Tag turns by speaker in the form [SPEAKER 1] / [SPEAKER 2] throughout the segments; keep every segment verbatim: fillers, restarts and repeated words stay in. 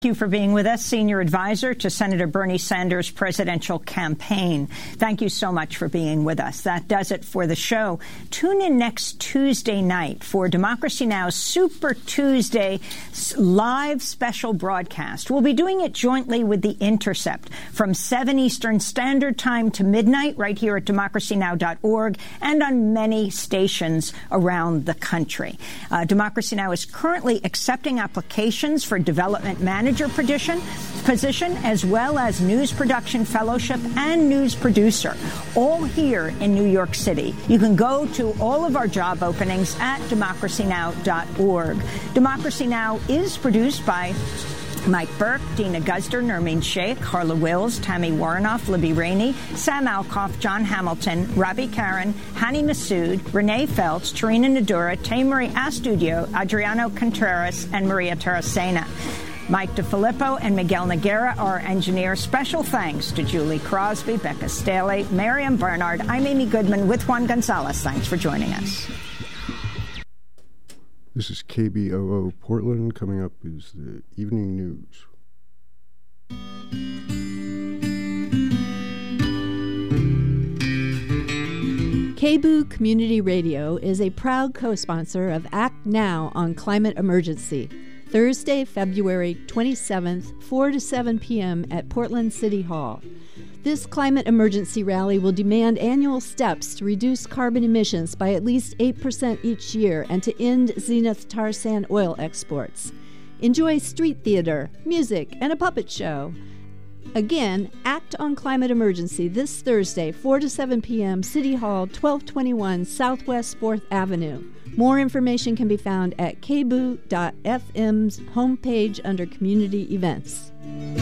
[SPEAKER 1] Thank you for being with us, Senior Advisor to Senator Bernie Sanders' presidential campaign. Thank you so much for being with us. That does it for the show. Tune in next Tuesday night for Democracy Now!'s Super Tuesday live special broadcast. We'll be doing it jointly with The Intercept from seven Eastern Standard Time to midnight right here at democracy now dot org and on many stations around the country. Uh, Democracy Now! Is currently accepting applications for development management Position, position, as well as news production fellowship and news producer, all here in New York City. You can go to all of our job openings at democracy now dot org. Democracy Now! Is produced by Mike Burke, Dina Guzder, Nermeen Sheikh, Harla Wills, Tammy Warrenoff, Libby Rainey, Sam Alcoff, John Hamilton, Ravi Karen, Hani Massoud, Renee Feltz, Tarina Nadura, Tamery Astudio, Adriano Contreras, and Maria Terracena. Mike DeFilippo and Miguel Noguera are engineers. Special thanks to Julie Crosby, Becca Staley, Miriam Bernard. I'm Amy Goodman with Juan Gonzalez. Thanks for joining us.
[SPEAKER 2] This is K B O O Portland. Coming up is the evening news.
[SPEAKER 3] K B O O Community Radio is a proud co-sponsor of Act Now on Climate Emergency. Thursday, February twenty-seventh, four to seven p.m. at Portland City Hall. This climate emergency rally will demand annual steps to reduce carbon emissions by at least eight percent each year and to end Zenith tar sand oil exports. Enjoy street theater, music, and a puppet show. Again, Act on Climate Emergency this Thursday, four to seven p.m., City Hall, twelve twenty-one Southwest fourth Avenue. More information can be found at k b o o dot f m's homepage under Community Events.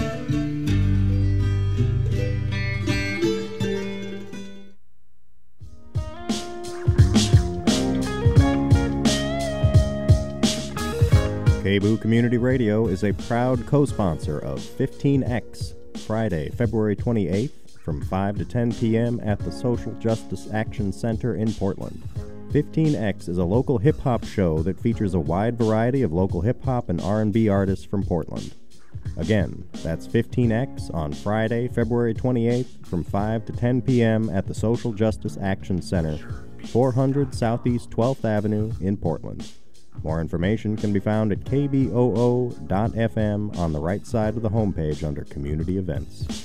[SPEAKER 4] K B O O Community Radio is a proud co-sponsor of fifteen X, Friday, February twenty-eighth, from five to ten p.m. at the Social Justice Action Center in Portland. fifteen X is a local hip-hop show that features a wide variety of local hip-hop and R and B artists from Portland. Again, that's fifteen X on Friday, February twenty-eighth, from five to ten p.m. at the Social Justice Action Center, four hundred Southeast twelfth Avenue in Portland. More information can be found at k b o o dot f m on the right side of the homepage under Community Events.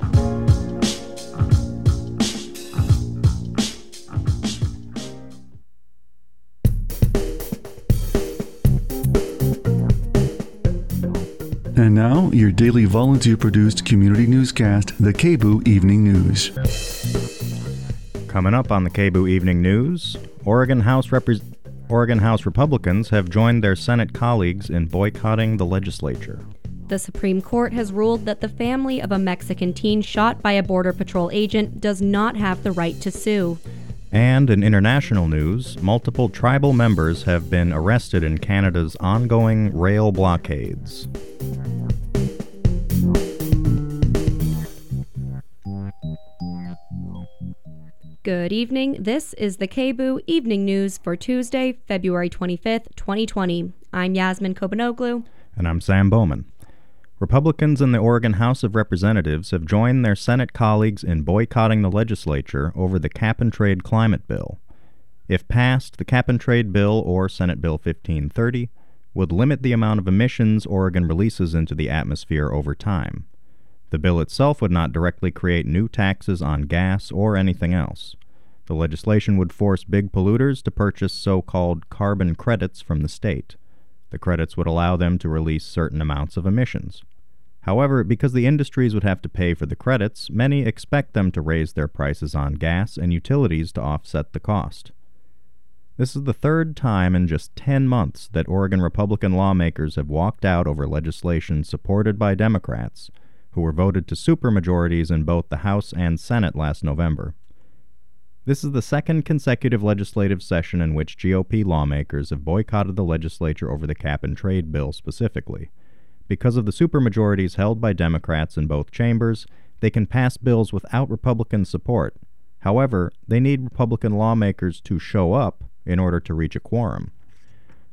[SPEAKER 5] And now, your daily volunteer-produced community newscast, the K B O O Evening News.
[SPEAKER 4] Coming up on the K B O O Evening News, Oregon House Repre- Oregon House Republicans have joined their Senate colleagues in boycotting the legislature.
[SPEAKER 6] The Supreme Court has ruled that the family of a Mexican teen shot by a Border Patrol agent does not have the right to sue.
[SPEAKER 4] And in international news, multiple tribal members have been arrested in Canada's ongoing rail blockades.
[SPEAKER 6] Good evening. This is the K B O O Evening News for Tuesday, February twenty-fifth, twenty twenty. I'm Yasmin Kobanoglu.
[SPEAKER 4] And I'm Sam Bowman. Republicans in the Oregon House of Representatives have joined their Senate colleagues in boycotting the legislature over the cap-and-trade climate bill. If passed, the cap-and-trade bill, or Senate Bill fifteen thirty, would limit the amount of emissions Oregon releases into the atmosphere over time. The bill itself would not directly create new taxes on gas or anything else. The legislation would force big polluters to purchase so-called carbon credits from the state. The credits would allow them to release certain amounts of emissions. However, because the industries would have to pay for the credits, many expect them to raise their prices on gas and utilities to offset the cost. This is the third time in just ten months that Oregon Republican lawmakers have walked out over legislation supported by Democrats, who were voted to supermajorities in both the House and Senate last November. This is the second consecutive legislative session in which G O P lawmakers have boycotted the legislature over the cap-and-trade bill specifically. Because of the supermajorities held by Democrats in both chambers, they can pass bills without Republican support. However, they need Republican lawmakers to show up in order to reach a quorum.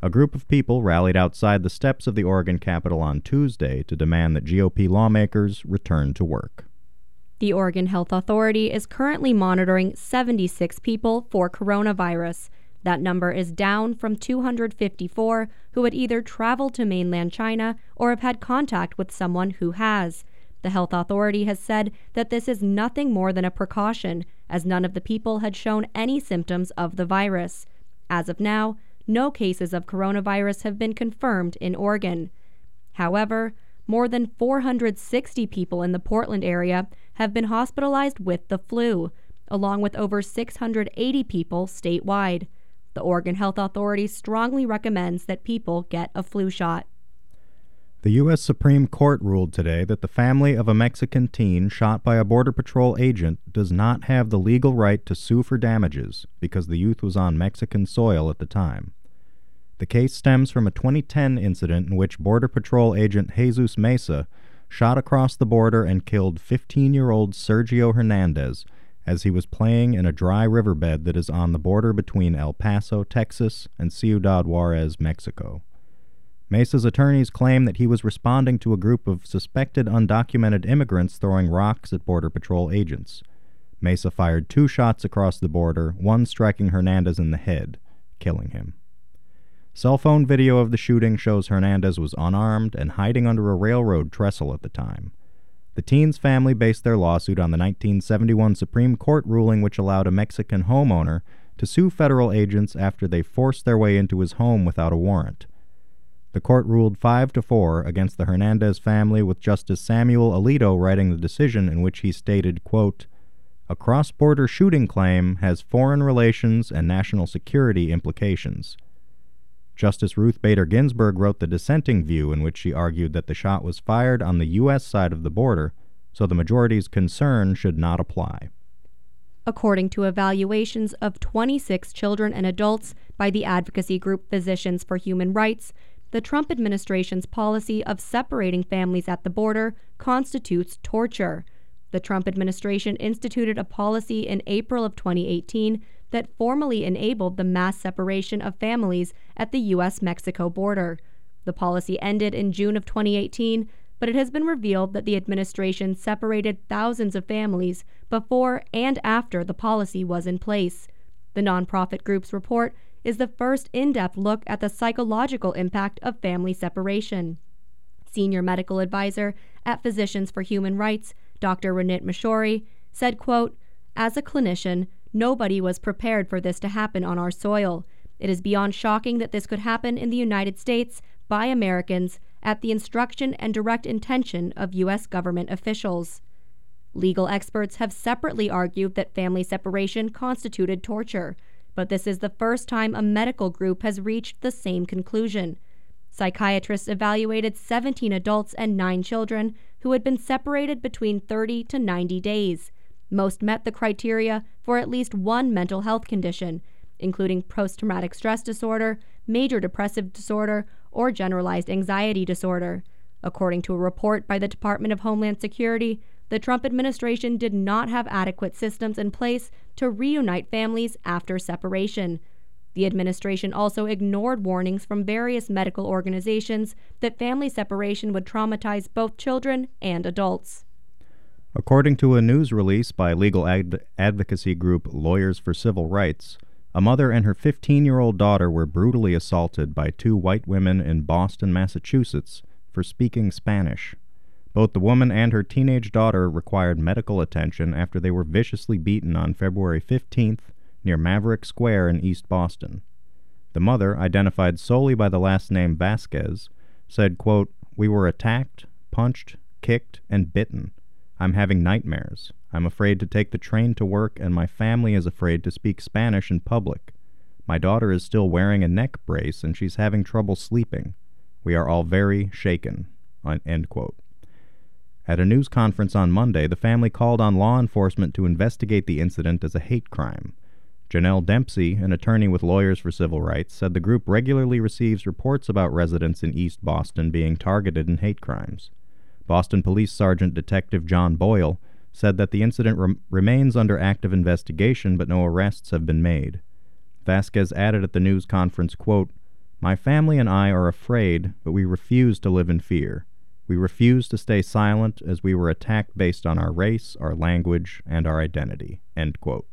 [SPEAKER 4] A group of people rallied outside the steps of the Oregon Capitol on Tuesday to demand that G O P lawmakers return to work.
[SPEAKER 6] The Oregon Health Authority is currently monitoring seventy-six people for coronavirus. That number is down from two hundred fifty-four who had either traveled to mainland China or have had contact with someone who has. The health authority has said that this is nothing more than a precaution, as none of the people had shown any symptoms of the virus. As of now, no cases of coronavirus have been confirmed in Oregon. However, more than four hundred sixty people in the Portland area have been hospitalized with the flu, along with over six hundred eighty people statewide. The Oregon Health Authority strongly recommends that people get a flu shot.
[SPEAKER 4] The U S Supreme Court ruled today that the family of a Mexican teen shot by a Border Patrol agent does not have the legal right to sue for damages because the youth was on Mexican soil at the time. The case stems from a twenty ten incident in which Border Patrol agent Jesus Mesa shot across the border and killed fifteen-year-old Sergio Hernandez as he was playing in a dry riverbed that is on the border between El Paso, Texas, and Ciudad Juarez, Mexico. Mesa's attorneys claim that he was responding to a group of suspected undocumented immigrants throwing rocks at Border Patrol agents. Mesa fired two shots across the border, one striking Hernandez in the head, killing him. Cell phone video of the shooting shows Hernandez was unarmed and hiding under a railroad trestle at the time. The teen's family based their lawsuit on the nineteen seventy-one Supreme Court ruling which allowed a Mexican homeowner to sue federal agents after they forced their way into his home without a warrant. The court ruled five to four against the Hernandez family, with Justice Samuel Alito writing the decision in which he stated, quote, "A cross-border shooting claim has foreign relations and national security implications." Justice Ruth Bader Ginsburg wrote the dissenting view in which she argued that the shot was fired on the U S side of the border, so the majority's concern should not apply.
[SPEAKER 6] According to evaluations of twenty-six children and adults by the advocacy group Physicians for Human Rights, the Trump administration's policy of separating families at the border constitutes torture. The Trump administration instituted a policy in April of twenty eighteen that formally enabled the mass separation of families at the U S Mexico border. The policy ended in June of twenty eighteen, but it has been revealed that the administration separated thousands of families before and after the policy was in place. The nonprofit group's report is the first in-depth look at the psychological impact of family separation. Senior medical advisor at Physicians for Human Rights, Doctor Ranit Mashori, said, quote, "As a clinician, nobody was prepared for this to happen on our soil. It is beyond shocking that this could happen in the United States by Americans at the instruction and direct intention of U S government officials." Legal experts have separately argued that family separation constituted torture, but this is the first time a medical group has reached the same conclusion. Psychiatrists evaluated seventeen adults and nine children who had been separated between thirty to ninety days. Most met the criteria for at least one mental health condition, including post-traumatic stress disorder, major depressive disorder, or generalized anxiety disorder. According to a report by the Department of Homeland Security, the Trump administration did not have adequate systems in place to reunite families after separation. The administration also ignored warnings from various medical organizations that family separation would traumatize both children and adults.
[SPEAKER 4] According to a news release by legal ad- advocacy group Lawyers for Civil Rights, a mother and her fifteen-year-old daughter were brutally assaulted by two white women in Boston, Massachusetts, for speaking Spanish. Both the woman and her teenage daughter required medical attention after they were viciously beaten on February fifteenth near Maverick Square in East Boston. The mother, identified solely by the last name Vasquez, said, quote, "We were attacked, punched, kicked, and bitten. I'm having nightmares. I'm afraid to take the train to work, and my family is afraid to speak Spanish in public. My daughter is still wearing a neck brace, and she's having trouble sleeping. We are all very shaken." End quote. At a news conference on Monday, the family called on law enforcement to investigate the incident as a hate crime. Janelle Dempsey, an attorney with Lawyers for Civil Rights, said the group regularly receives reports about residents in East Boston being targeted in hate crimes. Boston Police Sergeant Detective John Boyle said that the incident rem- remains under active investigation, but no arrests have been made. Vasquez added at the news conference, quote, My family and I are afraid, but we refuse to live in fear. We refuse to stay silent as we were attacked based on our race, our language, and our identity." End quote.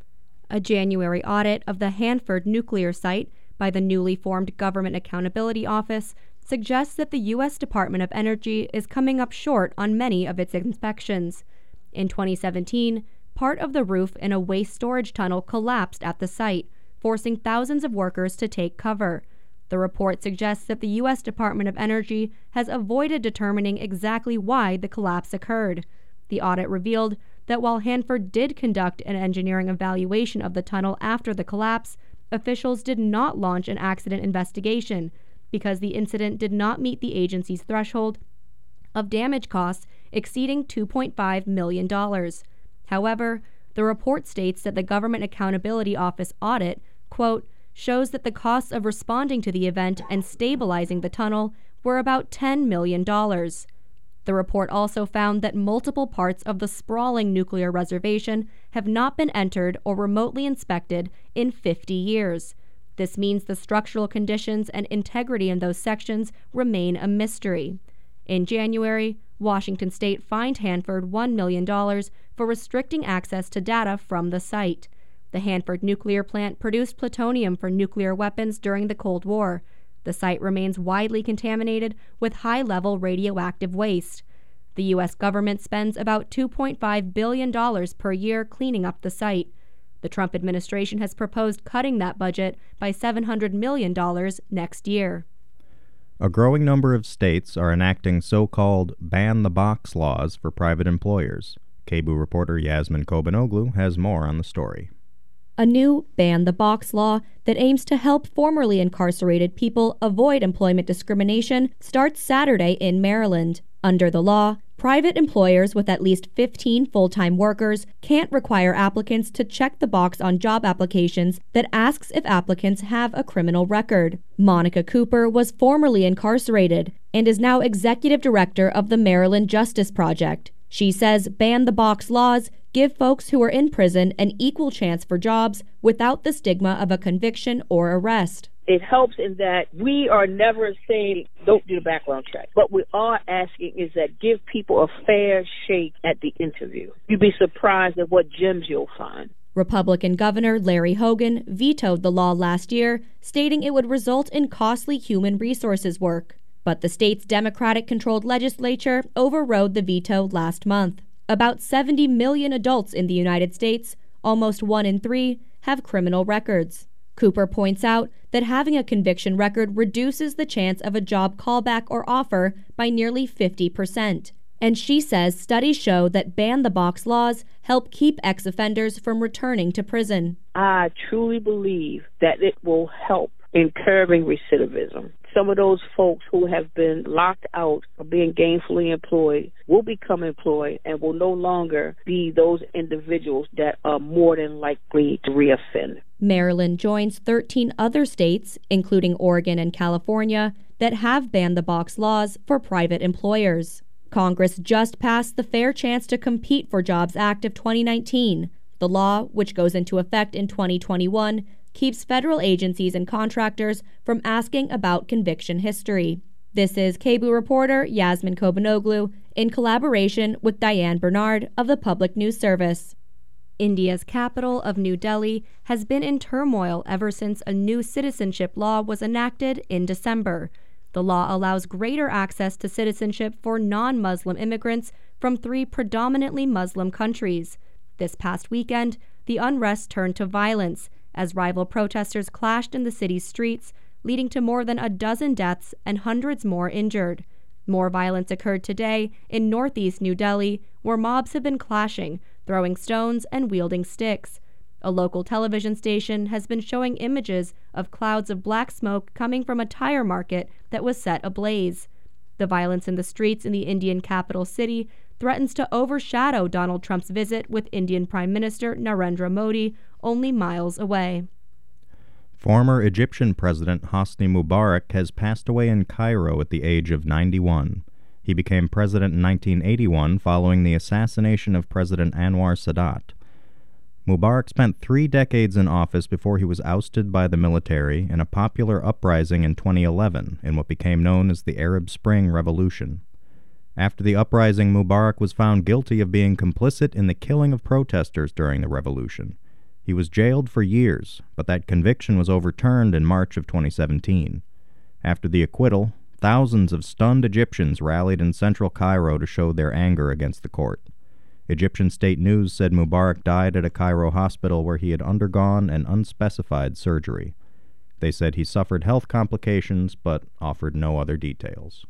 [SPEAKER 6] A January audit of the Hanford nuclear site by the newly formed Government Accountability Office suggests that the U S Department of Energy is coming up short on many of its inspections. In twenty seventeen, part of the roof in a waste storage tunnel collapsed at the site, forcing thousands of workers to take cover. The report suggests that the U S Department of Energy has avoided determining exactly why the collapse occurred. The audit revealed that while Hanford did conduct an engineering evaluation of the tunnel after the collapse, officials did not launch an accident investigation because the incident did not meet the agency's threshold of damage costs exceeding two point five million dollars. However, the report states that the Government Accountability Office audit, quote, shows that the costs of responding to the event and stabilizing the tunnel were about ten million dollars. The report also found that multiple parts of the sprawling nuclear reservation have not been entered or remotely inspected in fifty years. This means the structural conditions and integrity in those sections remain a mystery. In January, Washington State fined Hanford one million dollars for restricting access to data from the site. The Hanford nuclear plant produced plutonium for nuclear weapons during the Cold War. The site remains widely contaminated with high-level radioactive waste. The U S government spends about two point five billion dollars per year cleaning up the site. The Trump administration has proposed cutting that budget by seven hundred million dollars next year.
[SPEAKER 4] A growing number of states are enacting so-called ban-the-box laws for private employers. K B O O reporter Yasmin Kobanoglu has more on the story.
[SPEAKER 6] A new ban-the-box law that aims to help formerly incarcerated people avoid employment discrimination starts Saturday in Maryland. Under the law, private employers with at least fifteen full-time workers can't require applicants to check the box on job applications that asks if applicants have a criminal record. Monica Cooper was formerly incarcerated and is now executive director of the Maryland Justice Project. She says ban-the-box laws give folks who are in prison an equal chance for jobs without the stigma of a conviction or arrest.
[SPEAKER 7] It helps in that we are never saying don't do the background check. What we are asking is that give people a fair shake at the interview. You'd be surprised at what gems you'll find.
[SPEAKER 6] Republican Governor Larry Hogan vetoed the law last year, stating it would result in costly human resources work. But the state's Democratic-controlled legislature overrode the veto last month. About seventy million adults in the United States, almost one in three, have criminal records. Cooper points out that having a conviction record reduces the chance of a job callback or offer by nearly fifty percent. And she says studies show that ban-the-box laws help keep ex-offenders from returning to prison.
[SPEAKER 7] I truly believe that it will help in curbing recidivism. Some of those folks who have been locked out of being gainfully employed will become employed and will no longer be those individuals that are more than likely to reoffend.
[SPEAKER 6] Maryland joins thirteen other states, including Oregon and California, that have ban-the-box laws for private employers. Congress just passed the Fair Chance to Compete for Jobs Act of twenty nineteen. The law, which goes into effect in twenty twenty-one, keeps federal agencies and contractors from asking about conviction history. This is K B O O reporter Yasmin Kobanoglu in collaboration with Diane Bernard of the Public News Service. India's capital of New Delhi has been in turmoil ever since a new citizenship law was enacted in December. The law allows greater access to citizenship for non-Muslim immigrants from three predominantly Muslim countries. This past weekend, the unrest turned to violence as rival protesters clashed in the city's streets, leading to more than a dozen deaths and hundreds more injured. More violence occurred today in northeast New Delhi, where mobs have been clashing, throwing stones and wielding sticks. A local television station has been showing images of clouds of black smoke coming from a tire market that was set ablaze. The violence in the streets in the Indian capital city threatens to overshadow Donald Trump's visit with Indian Prime Minister Narendra Modi only miles away.
[SPEAKER 4] Former Egyptian President Hosni Mubarak has passed away in Cairo at the age of ninety-one. He became president in nineteen eighty-one following the assassination of President Anwar Sadat. Mubarak spent three decades in office before he was ousted by the military in a popular uprising in twenty eleven in what became known as the Arab Spring Revolution. After the uprising, Mubarak was found guilty of being complicit in the killing of protesters during the revolution. He was jailed for years, but that conviction was overturned in March of twenty seventeen. After the acquittal, thousands of stunned Egyptians rallied in central Cairo to show their anger against the court. Egyptian state news said Mubarak died at a Cairo hospital where he had undergone an unspecified surgery. They said he suffered health complications, but offered no other details.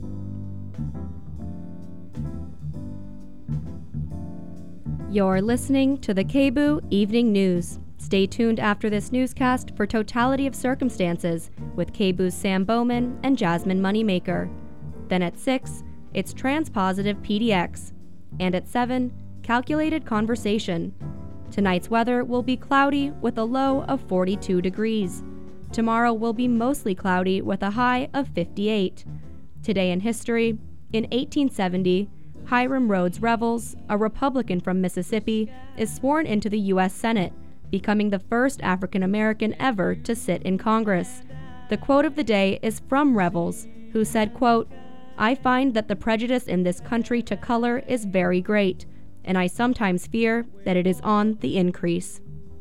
[SPEAKER 6] You're listening to the K B U Evening News. Stay tuned after this newscast for Totality of Circumstances with K B U's Sam Bowman and Jasmine Moneymaker. Then at six, it's Transpositive P D X. And at seven, Calculated Conversation. Tonight's weather will be cloudy with a low of forty-two degrees. Tomorrow will be mostly cloudy with a high of fifty-eight. Today in history, in eighteen seventy, Hiram Rhodes Revels, a Republican from Mississippi, is sworn into the U S Senate, becoming the first African American ever to sit in Congress. The quote of the day is from Revels, who said, quote, "I find that the prejudice in this country to color is very great, and I sometimes fear that it is on the increase."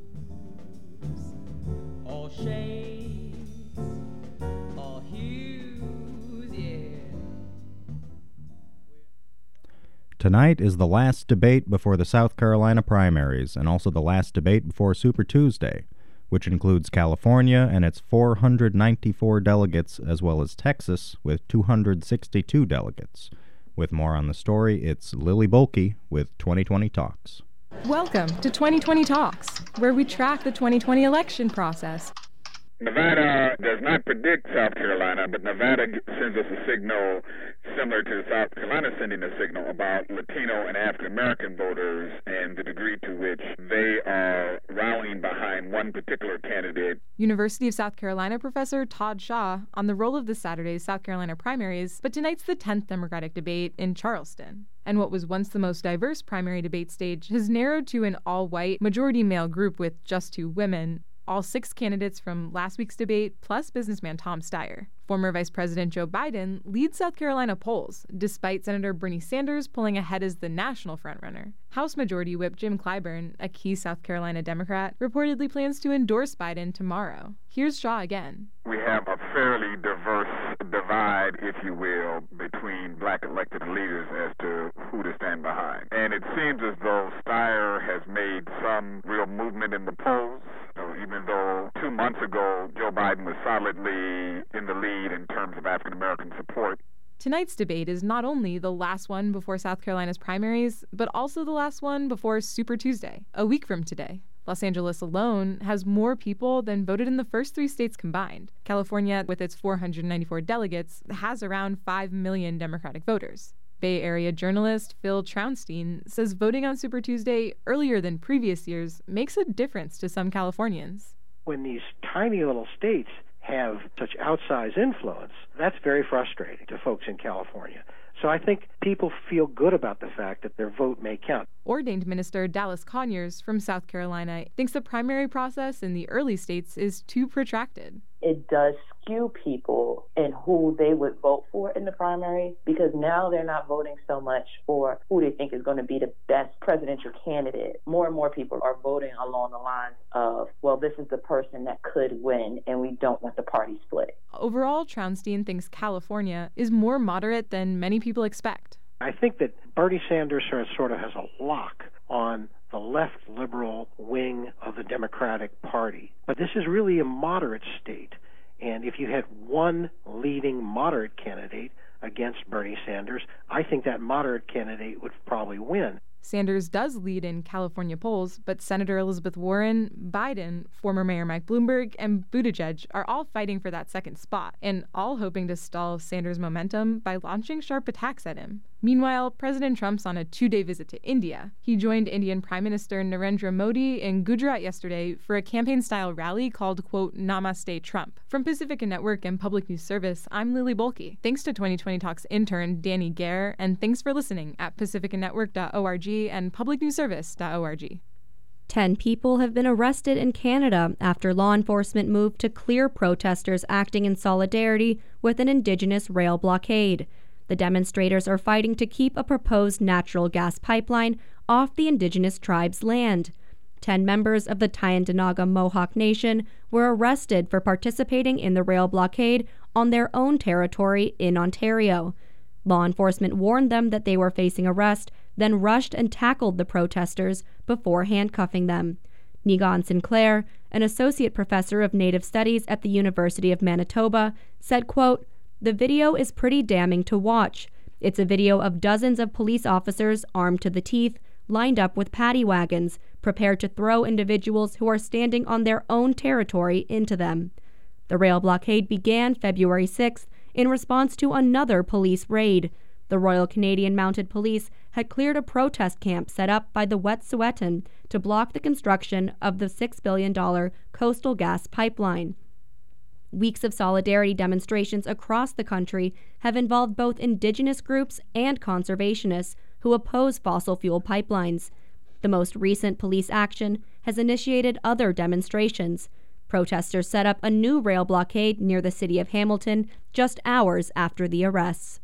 [SPEAKER 8] All shades, all hues, yeah.
[SPEAKER 4] Tonight is the last debate before the South Carolina primaries, and also the last debate before Super Tuesday, which includes California and its four hundred ninety-four delegates, as well as Texas with two hundred sixty-two delegates. With more on the story, it's Lily Bolke with twenty twenty Talks.
[SPEAKER 9] Welcome to twenty twenty Talks, where we track the twenty twenty election process.
[SPEAKER 10] Nevada does not predict South Carolina, but Nevada sends us a signal similar to South Carolina sending a signal about Latino and African American voters and the degree to which they are rallying behind one particular candidate.
[SPEAKER 9] University of South Carolina professor Todd Shaw on the role of this Saturday's South Carolina primaries, but tonight's the tenth Democratic debate in Charleston. And what was once the most diverse primary debate stage has narrowed to an all-white, majority-male group with just two women. All six candidates from last week's debate, plus businessman Tom Steyer. Former Vice President Joe Biden leads South Carolina polls, despite Senator Bernie Sanders pulling ahead as the national frontrunner. House Majority Whip Jim Clyburn, a key South Carolina Democrat, reportedly plans to endorse Biden tomorrow. Here's Shaw again.
[SPEAKER 10] We have a fairly diverse divide, if you will, between black elected leaders as to who to stand behind. And it seems as though Steyer has made some real movement in the polls. So even though two months ago Joe Biden was solidly in the lead in terms of African American support.
[SPEAKER 9] Tonight's debate is not only the last one before South Carolina's primaries, but also the last one before Super Tuesday, a week from today. Los Angeles alone has more people than voted in the first three states combined. California, with its four hundred ninety-four delegates, has around five million Democratic voters. Bay Area journalist Phil Traunstein says voting on Super Tuesday earlier than previous years makes a difference to some Californians.
[SPEAKER 11] When these tiny little states have such outsized influence, that's very frustrating to folks in California. So I think people feel good about the fact that their vote may count.
[SPEAKER 9] Ordained minister Dallas Conyers from South Carolina thinks the primary process in the early states is too protracted.
[SPEAKER 12] It does skew people and who they would vote for in the primary, because now they're not voting so much for who they think is going to be the best presidential candidate. More and more people are voting along the lines of, well, this is the person that could win, and we don't want the party split.
[SPEAKER 9] Overall, Traunstein thinks California is more moderate than many people expect.
[SPEAKER 11] I think that Bernie Sanders sort of has a lock on the left liberal wing of the Democratic Party. But this is really a moderate state. And if you had one leading moderate candidate against Bernie Sanders, I think that moderate candidate would probably win.
[SPEAKER 9] Sanders does lead in California polls, but Senator Elizabeth Warren, Biden, former Mayor Mike Bloomberg, and Buttigieg are all fighting for that second spot, and all hoping to stall Sanders' momentum by launching sharp attacks at him. Meanwhile, President Trump's on a two-day visit to India. He joined Indian Prime Minister Narendra Modi in Gujarat yesterday for a campaign-style rally called, quote, Namaste Trump. From Pacifica Network and Public News Service, I'm Lily Bolke. Thanks to twenty twenty Talks intern Danny Gare, and thanks for listening at pacifica network dot org and public news service dot org.
[SPEAKER 6] Ten people have been arrested in Canada after law enforcement moved to clear protesters acting in solidarity with an Indigenous rail blockade. The demonstrators are fighting to keep a proposed natural gas pipeline off the Indigenous tribes' land. Ten members of the Tyendinaga Mohawk Nation were arrested for participating in the rail blockade on their own territory in Ontario. Law enforcement warned them that they were facing arrest, then rushed and tackled the protesters before handcuffing them. Nigan Sinclair, an associate professor of Native Studies at the University of Manitoba, said, quote, "The video is pretty damning to watch. It's a video of dozens of police officers armed to the teeth, lined up with paddy wagons, prepared to throw individuals who are standing on their own territory into them." The rail blockade began February sixth in response to another police raid. The Royal Canadian Mounted Police had cleared a protest camp set up by the Wet'suwet'en to block the construction of the six billion dollars Coastal Gas Pipeline. Weeks of solidarity demonstrations across the country have involved both Indigenous groups and conservationists who oppose fossil fuel pipelines. The most recent police action has initiated other demonstrations. Protesters set up a new rail blockade near the city of Hamilton just hours after the arrests.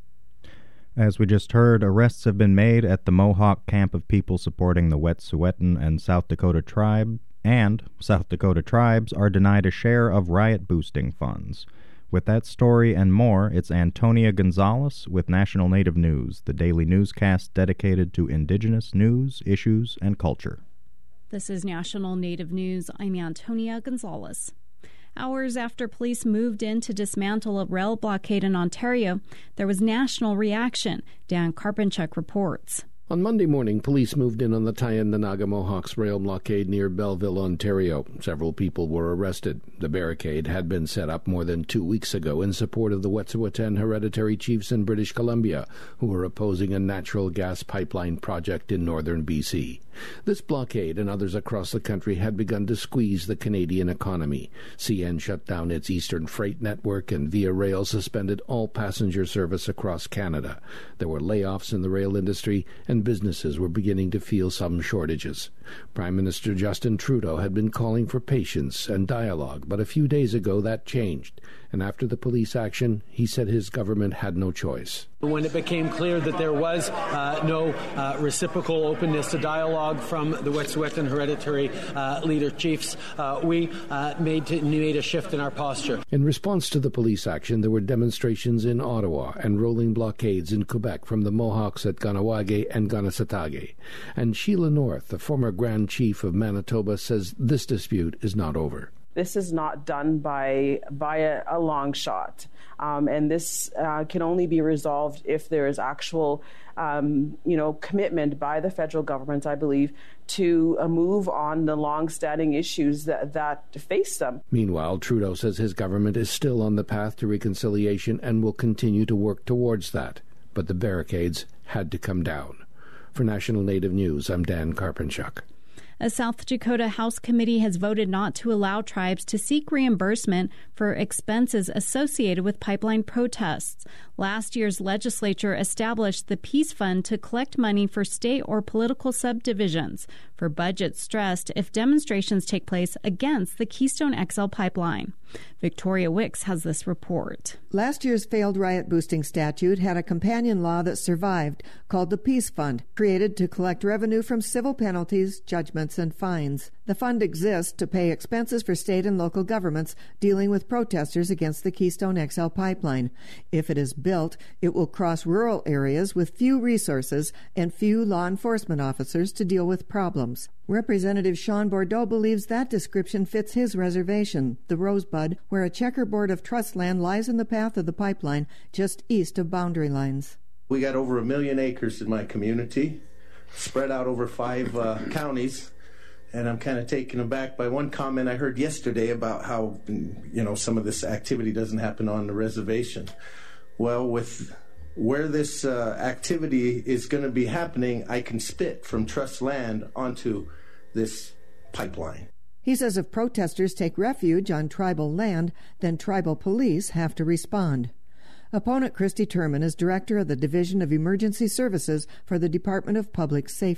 [SPEAKER 4] As we just heard, arrests have been made at the Mohawk camp of people supporting the Wet'suwet'en and South Dakota tribe, and South Dakota tribes are denied a share of riot-boosting funds. With that story and more, it's Antonia Gonzalez with National Native News, the daily newscast dedicated to Indigenous news, issues, and culture.
[SPEAKER 13] This is National Native News. I'm Antonia Gonzalez. Hours after police moved in to dismantle a rail blockade in Ontario, there was national reaction. Dan Karpenchuk reports.
[SPEAKER 14] On Monday morning, police moved in on the Tyendinaga Mohawks rail blockade near Belleville, Ontario. Several people were arrested. The barricade had been set up more than two weeks ago in support of the Wet'suwet'en hereditary chiefs in British Columbia, who were opposing a natural gas pipeline project in northern B C. This blockade and others across the country had begun to squeeze the Canadian economy. C N shut down its eastern freight network, and Via Rail suspended all passenger service across Canada. There were layoffs in the rail industry, and businesses were beginning to feel some shortages. Prime Minister Justin Trudeau had been calling for patience and dialogue, but a few days ago that changed, and after the police action, he said his government had no choice.
[SPEAKER 15] When it became clear that there was uh, no uh, reciprocal openness to dialogue from the Wet'suwet'en hereditary uh, leader chiefs, uh, we uh, made, to, made a shift in our posture.
[SPEAKER 14] In response to the police action, there were demonstrations in Ottawa and rolling blockades in Quebec from the Mohawks at Kahnawake and Kanesatake. And Sheila North, the former Grand Chief of Manitoba, says this dispute is not over.
[SPEAKER 16] This is not done by by a, a long shot, um, and this uh, can only be resolved if there is actual, um, you know, commitment by the federal government, I believe, to uh, move on the long-standing issues that, that face them.
[SPEAKER 14] Meanwhile, Trudeau says his government is still on the path to reconciliation and will continue to work towards that. But the barricades had to come down. For National Native News, I'm Dan Karpenchuk.
[SPEAKER 13] A South Dakota House committee has voted not to allow tribes to seek reimbursement for expenses associated with pipeline protests. Last year's legislature established the Peace Fund to collect money for state or political subdivisions for budgets stressed if demonstrations take place against the Keystone X L pipeline. Victoria Wicks has this report.
[SPEAKER 17] Last year's failed riot-boosting statute had a companion law that survived called the Peace Fund, created to collect revenue from civil penalties, judgments, and fines. The fund exists to pay expenses for state and local governments dealing with protesters against the Keystone X L pipeline. If it is built, it will cross rural areas with few resources and few law enforcement officers to deal with problems. Representative Sean Bordeaux believes that description fits his reservation, the Rosebud, where a checkerboard of trust land lies in the path of the pipeline just east of boundary lines.
[SPEAKER 18] We got over a million acres in my community, spread out over five uh, counties. And I'm kind of taken aback by one comment I heard yesterday about how, you know, some of this activity doesn't happen on the reservation. Well, with where this uh, activity is going to be happening, I can spit from trust land onto this pipeline.
[SPEAKER 17] He says if protesters take refuge on tribal land, then tribal police have to respond. Opponent Christy Turman is director of the Division of Emergency Services for the Department of Public Safety.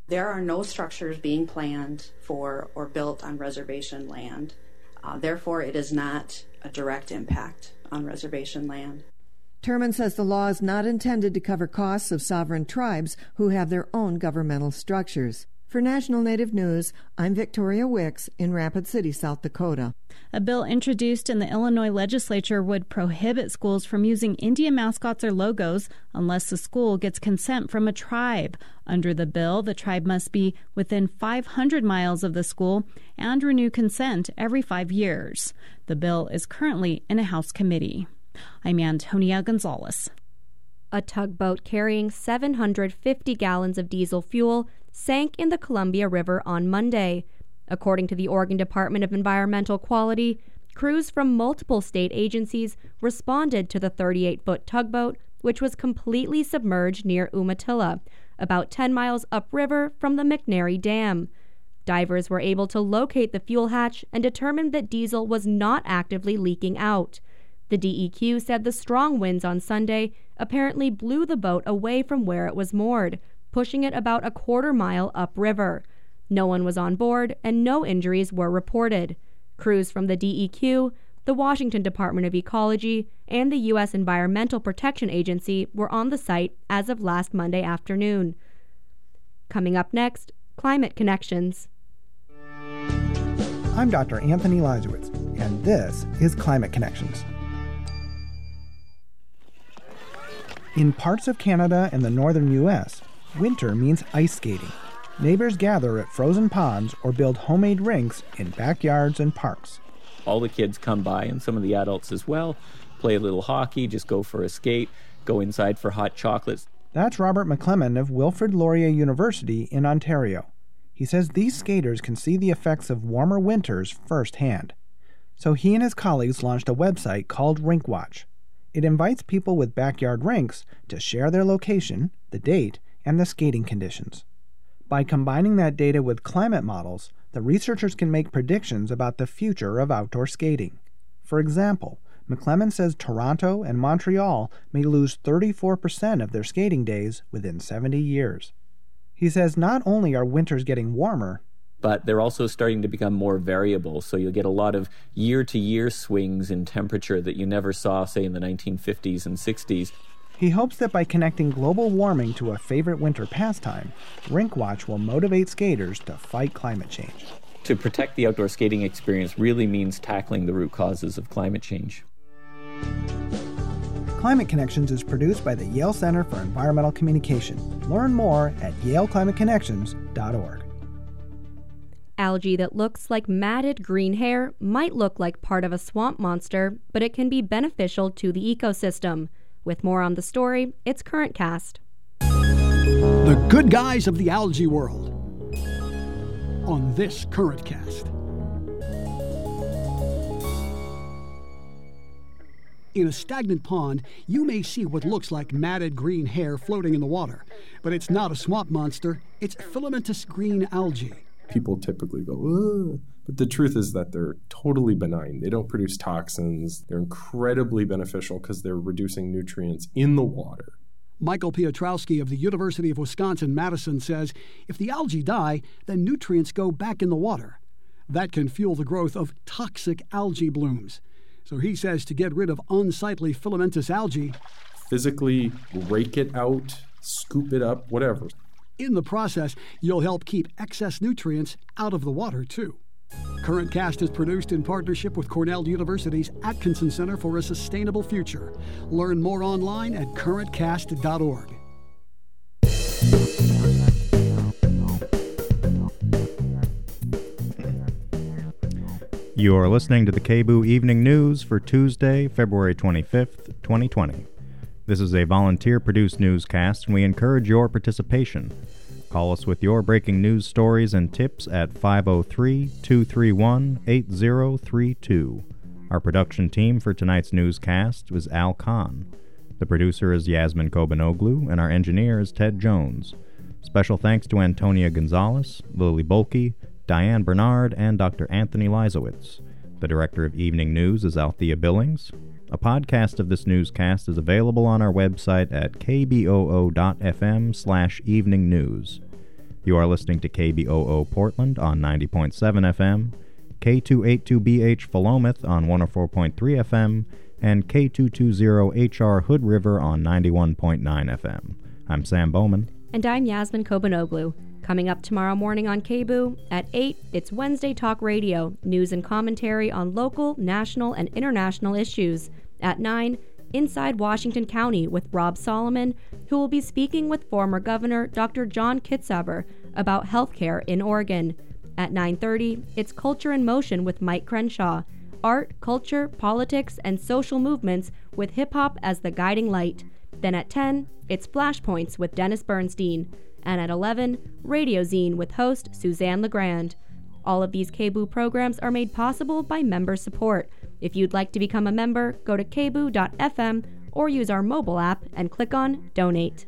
[SPEAKER 19] There are no structures being planned for or built on reservation land. Uh, therefore, it is not a direct impact on reservation land.
[SPEAKER 17] Turman says the law is not intended to cover costs of sovereign tribes who have their own governmental structures. For National Native News, I'm Victoria Wicks in Rapid City, South Dakota.
[SPEAKER 13] A bill introduced in the Illinois legislature would prohibit schools from using Indian mascots or logos unless the school gets consent from a tribe. Under the bill, the tribe must be within five hundred miles of the school and renew consent every five years. The bill is currently in a House committee. I'm Antonia Gonzalez.
[SPEAKER 6] A tugboat carrying seven hundred fifty gallons of diesel fuel sank in the Columbia River on Monday. According to the Oregon Department of Environmental Quality, crews from multiple state agencies responded to the thirty-eight-foot tugboat, which was completely submerged near Umatilla, about ten miles upriver from the McNary Dam. Divers were able to locate the fuel hatch and determined that diesel was not actively leaking out. The D E Q said the strong winds on Sunday apparently blew the boat away from where it was moored, pushing it about a quarter mile upriver. No one was on board and no injuries were reported. Crews from the D E Q, the Washington Department of Ecology, and the U S Environmental Protection Agency were on the site as of last Monday afternoon. Coming up next, Climate Connections.
[SPEAKER 20] I'm Doctor Anthony Lizowitz, and this is Climate Connections. In parts of Canada and the northern U S, winter means ice skating. Neighbors gather at frozen ponds or build homemade rinks in backyards and parks.
[SPEAKER 21] All the kids come by, and some of the adults as well, play a little hockey, just go for a skate, go inside for hot chocolates.
[SPEAKER 20] That's Robert McClellan of Wilfrid Laurier University in Ontario. He says these skaters can see the effects of warmer winters firsthand. So he and his colleagues launched a website called Rink Watch. It invites people with backyard rinks to share their location, the date, and the skating conditions. By combining that data with climate models, the researchers can make predictions about the future of outdoor skating. For example, McClellan says Toronto and Montreal may lose thirty-four percent of their skating days within seventy years. He says not only are winters getting warmer,
[SPEAKER 21] but they're also starting to become more variable, so you'll get a lot of year-to-year swings in temperature that you never saw, say, in the nineteen fifties and sixties.
[SPEAKER 20] He hopes that by connecting global warming to a favorite winter pastime, Rink Watch will motivate skaters to fight climate change.
[SPEAKER 21] To protect the outdoor skating experience really means tackling the root causes of climate change.
[SPEAKER 20] Climate Connections is produced by the Yale Center for Environmental Communication. Learn more at yale climate connections dot org.
[SPEAKER 6] Algae that looks like matted green hair might look like part of a swamp monster, but it can be beneficial to the ecosystem. With more on the story, it's Current Cast.
[SPEAKER 22] The good guys of the algae world on this Current Cast. In a stagnant pond, you may see what looks like matted green hair floating in the water, but it's not a swamp monster, it's filamentous green algae.
[SPEAKER 23] People typically go, ugh. But the truth is that they're totally benign. They don't produce toxins. They're incredibly beneficial because they're reducing nutrients in the water.
[SPEAKER 22] Michael Piotrowski of the University of Wisconsin-Madison says if the algae die, then nutrients go back in the water. That can fuel the growth of toxic algae blooms. So he says to get rid of unsightly filamentous algae,
[SPEAKER 23] physically rake it out, scoop it up, whatever.
[SPEAKER 22] In the process, you'll help keep excess nutrients out of the water, too. Current Cast is produced in partnership with Cornell University's Atkinson Center for a Sustainable Future. Learn more online at current cast dot org.
[SPEAKER 4] You are listening to the K B O O Evening News for Tuesday, February twenty-fifth, twenty twenty. This is a volunteer-produced newscast, and we encourage your participation. Call us with your breaking news stories and tips at five oh three, two three one, eight oh three two. Our production team for tonight's newscast was Al Khan. The producer is Yasmin Kobanoglu, and our engineer is Ted Jones. Special thanks to Antonia Gonzalez, Lily Bolke, Diane Bernard, and Doctor Anthony Lizowitz. The director of Evening News is Althea Billings. A podcast of this newscast is available on our website at k b o o dot f m slash evening news. You are listening to K B O O Portland on ninety point seven F M, K two eighty-two B H Philomath on one oh four point three F M, and K two twenty H R Hood River on ninety-one point nine F M. I'm Sam Bowman.
[SPEAKER 6] And I'm Yasmin Kobanoglu. Coming up tomorrow morning on K B O O at eight, it's Wednesday Talk Radio, news and commentary on local, national, and international issues. At nine, Inside Washington County with Rob Solomon, who will be speaking with former Governor Doctor John Kitzhaber about healthcare in Oregon. At nine thirty, it's Culture in Motion with Mike Crenshaw, art, culture, politics, and social movements with hip-hop as the guiding light. Then at ten, it's Flashpoints with Dennis Bernstein. And at eleven, Radio Zine with host Suzanne Legrand. All of these K B O O programs are made possible by member support. If you'd like to become a member, go to k b o o dot f m or use our mobile app and click on Donate.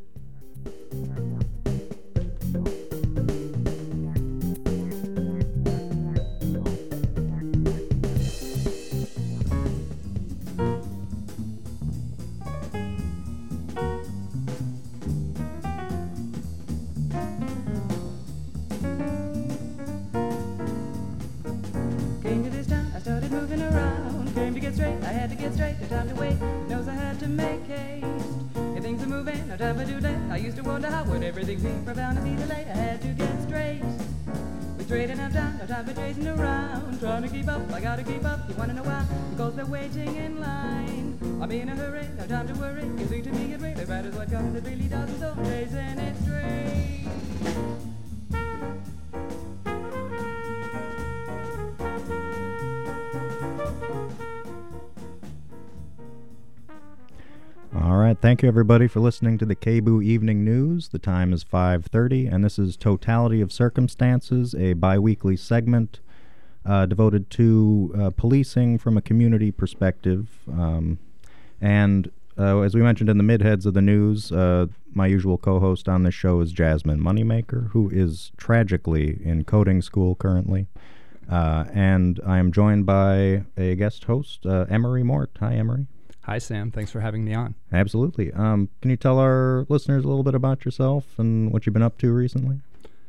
[SPEAKER 8] I had to get straight, no time to wait, knows I had to make haste. If things are moving, no time for delay. I used to wonder how would everything be, profound to be delayed. I had to get straight. We straight and have time, no time for chasing around. Trying to keep up, I gotta keep up. You wanna know why? Because they're waiting in line. I'm in a hurry, no time to worry. You see, to me it really matters what comes, it really doesn't. So chasing it straight.
[SPEAKER 4] All right, thank you everybody for listening to the K B O O Evening News. The time is five thirty, and this is Totality of Circumstances, a bi-weekly segment uh, devoted to uh, policing from a community perspective. Um, and uh, as we mentioned in the midheads of the news, uh, my usual co-host on this show is Jasmine Moneymaker, who is tragically in coding school currently. Uh, and I am joined by a guest host, uh, Emery Mort. Hi, Emery.
[SPEAKER 1] Hi, Sam. Thanks for having me on.
[SPEAKER 4] Absolutely. Um, can you tell our listeners a little bit about yourself and what you've been up to recently?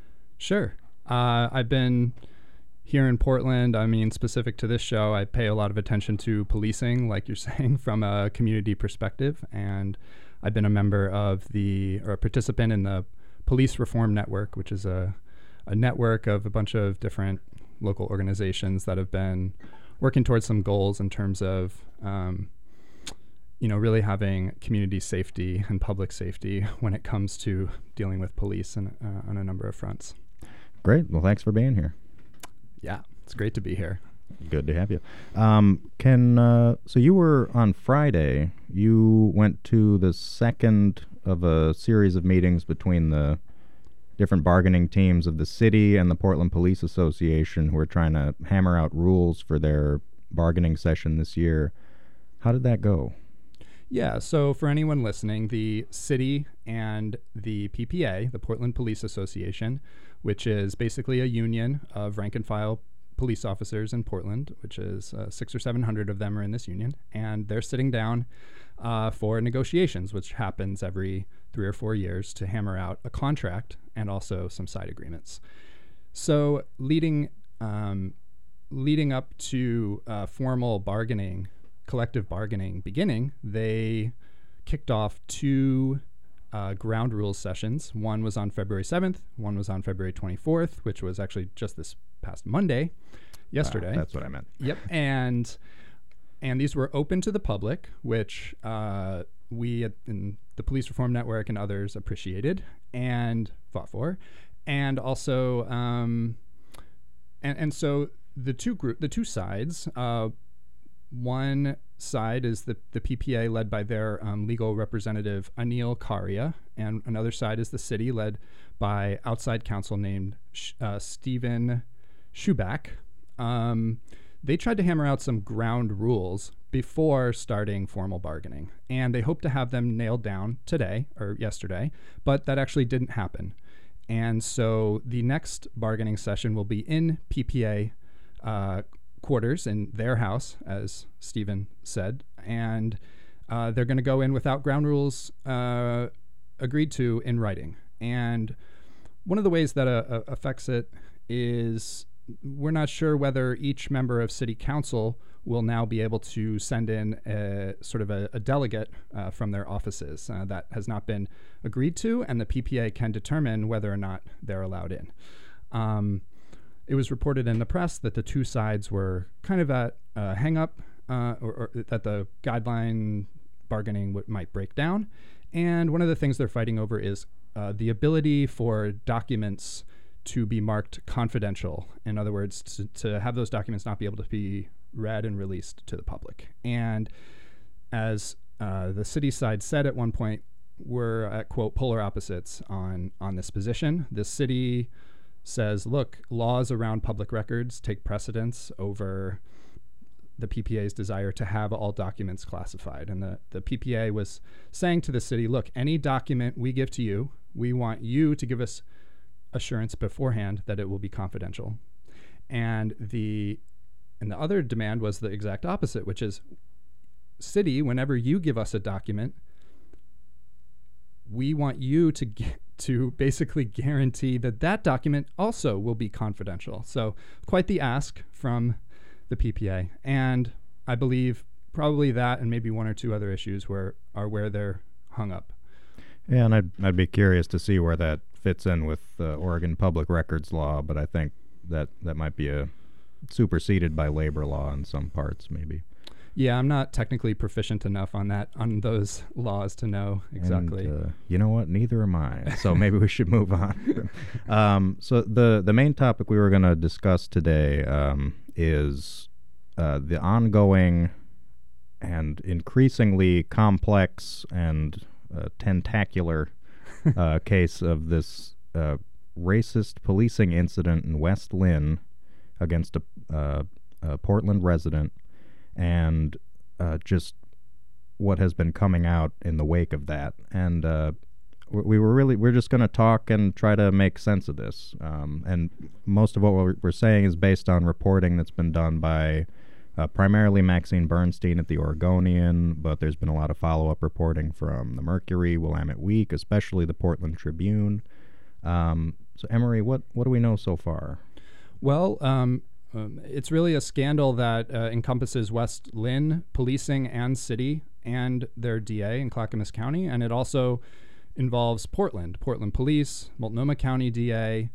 [SPEAKER 1] Sure. Uh, I've been here in Portland. I mean, specific to this show, I pay a lot of attention to policing, like you're saying, from a community perspective. And I've been a member of the, or a participant in the Police Reform Network, which is a, a network of a bunch of different local organizations that have been working towards some goals in terms of um, you know, really having community safety and public safety when it comes to dealing with police and, uh, on a number of fronts.
[SPEAKER 4] Great. Well, thanks for being here.
[SPEAKER 1] Yeah, it's great to be here.
[SPEAKER 4] Good to have you. Um, can uh, so you were on Friday. You went to the second of a series of meetings between the different bargaining teams of the city and the Portland Police Association, who are trying to hammer out rules for their bargaining session this year. How did that go?
[SPEAKER 1] Yeah, so for anyone listening, the city and the P P A, the Portland Police Association, which is basically a union of rank and file police officers in Portland, which is uh, six or seven hundred of them are in this union, and they're sitting down uh, for negotiations, which happens every three or four years to hammer out a contract and also some side agreements. So leading um, leading up to uh, formal bargaining, collective bargaining beginning, they kicked off two uh, ground rules sessions. One was on February seventh, one was on February twenty-fourth, which was actually just this past Monday, yesterday.
[SPEAKER 4] Uh, that's what I meant.
[SPEAKER 1] Yep. And and these were open to the public, which uh, we at, in the Police Reform Network and others appreciated and fought for. And also, um, and, and so the two group, the two sides, uh, one side is the, the P P A led by their um, legal representative, Anil Karia, and another side is the city led by outside counsel named uh, Stephen Schubach. Um, they tried to hammer out some ground rules before starting formal bargaining, and they hope to have them nailed down today or yesterday, but that actually didn't happen. And so the next bargaining session will be in P P A uh, quarters in their house, as Stephen said, and uh, they're going to go in without ground rules uh, agreed to in writing. And one of the ways that uh, affects it is we're not sure whether each member of city council will now be able to send in a sort of a, a delegate uh, from their offices. Uh, that has not been agreed to, and the P P A can determine whether or not they're allowed in. Um, it was reported in the press that the two sides were kind of at a hang-up, uh, or, or that the guideline bargaining w- might break down. And one of the things they're fighting over is uh, the ability for documents to be marked confidential. In other words, to, to have those documents not be able to be read and released to the public. And as uh, the city side said at one point, we're at, quote, polar opposites on, on this position. The city says, look, laws around public records take precedence over the P P A's desire to have all documents classified. And the, the P P A was saying to the city, look, any document we give to you, we want you to give us assurance beforehand that it will be confidential. And the and the other demand was the exact opposite, which is, city, whenever you give us a document, we want you to get, to basically guarantee that that document also will be confidential. So quite the ask from the P P A. And I believe probably that and maybe one or two other issues where are where they're hung up.
[SPEAKER 4] Yeah, and I'd, I'd be curious to see where that fits in with the Oregon Public Records Law, but I think that that might be a superseded by labor law in some parts, maybe.
[SPEAKER 1] Yeah, I'm not technically proficient enough on that, on those laws to know exactly.
[SPEAKER 4] And, uh, you know what? Neither am I. So maybe we should move on. um, so the the main topic we were going to discuss today um, is uh, the ongoing and increasingly complex and uh, tentacular uh, case of this uh, racist policing incident in West Lynn against a, uh, a Portland resident, and uh, just what has been coming out in the wake of that. And uh, we were really, we're just going to talk and try to make sense of this. Um, and most of what we're, we're saying is based on reporting that's been done by uh, primarily Maxine Bernstein at the Oregonian, but there's been a lot of follow-up reporting from the Mercury, Willamette Week, especially the Portland Tribune. Um, so, Emery, what, what do we know so far?
[SPEAKER 1] Well, um, um, it's really a scandal that uh, encompasses West Lynn policing and city and their D A in Clackamas County, and it also involves Portland, Portland Police, Multnomah County D A,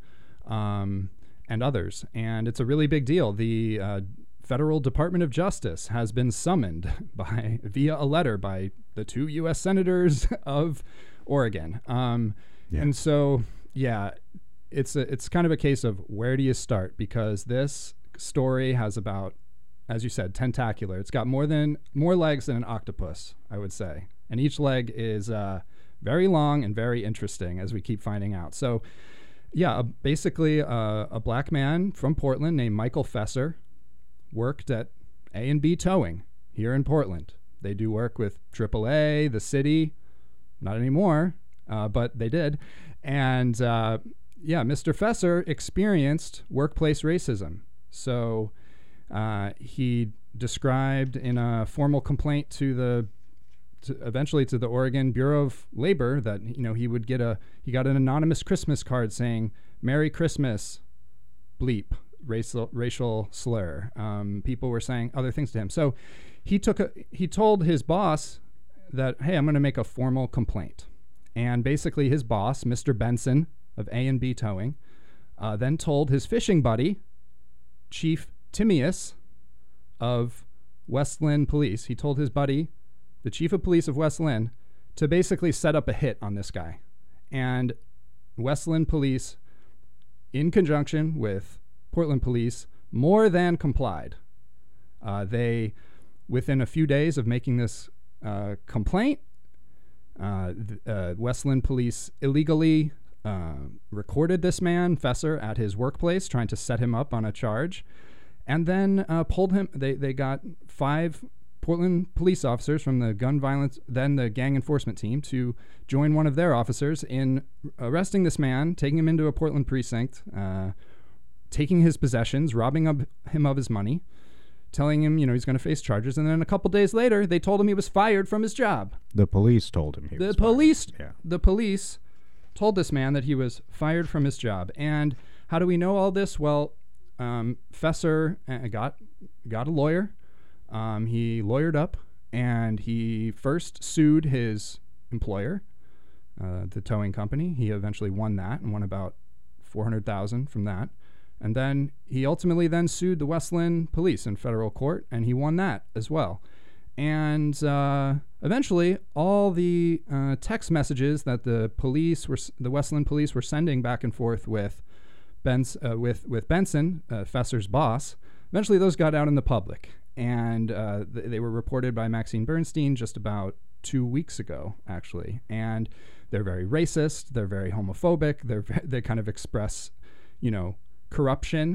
[SPEAKER 1] um, and others. And it's a really big deal. The uh, Federal Department of Justice has been summoned by via a letter by the two U S senators of Oregon. Um, yeah. And so, yeah. It's a, it's kind of a case of where do you start, because this story has about, as you said, tentacular. It's got more than more legs than an octopus, I would say, and each leg is uh, very long and very interesting, as we keep finding out. So, yeah, uh, basically, uh, a black man from Portland named Michael Fesser worked at A and B Towing here in Portland. They do work with triple A, the city, not anymore, uh, but they did, and. Uh, Yeah, Mister Fesser experienced workplace racism. So uh, he described in a formal complaint to the, to eventually to the Oregon Bureau of Labor that, you know, he would get a, he got an anonymous Christmas card saying, "Merry Christmas, bleep," racial, racial slur. Um, people were saying other things to him. So he took a, he told his boss that, hey, I'm going to make a formal complaint. And basically his boss, Mister Benson, of A and B Towing, uh, then told his fishing buddy, Chief Timius of West Lynn Police, he told his buddy, the Chief of Police of West Lynn, to basically set up a hit on this guy. And West Lynn Police, in conjunction with Portland Police, more than complied. Uh, they, within a few days of making this uh, complaint, uh, th- uh, West Lynn Police illegally Uh, recorded this man, Fesser, at his workplace, trying to set him up on a charge, and then uh, pulled him. They they got five Portland police officers from the gun violence, then the gang enforcement team, to join one of their officers in arresting this man, taking him into a Portland precinct, uh, taking his possessions, robbing of him of his money, telling him, you know, he's going to face charges, and then a couple days later, they told him he was fired from his job.
[SPEAKER 4] The police told him he
[SPEAKER 1] the
[SPEAKER 4] was
[SPEAKER 1] police,
[SPEAKER 4] fired. Yeah.
[SPEAKER 1] The police told this man that he was fired from his job. And how do we know all this? Well, um, Fesser uh, got got a lawyer. Um, he lawyered up, and he first sued his employer, uh, the towing company. He eventually won that and won about four hundred thousand dollars from that. And then he ultimately then sued the West Linn police in federal court, and he won that as well. And uh, eventually, all the uh, text messages that the police were, the West Linn police were sending back and forth with, Ben's, uh, with with Benson, uh, Fesser's boss, eventually those got out in the public, and uh, th- they were reported by Maxine Bernstein just about two weeks ago, actually. And they're very racist. They're very homophobic. They're they kind of express, you know, corruption,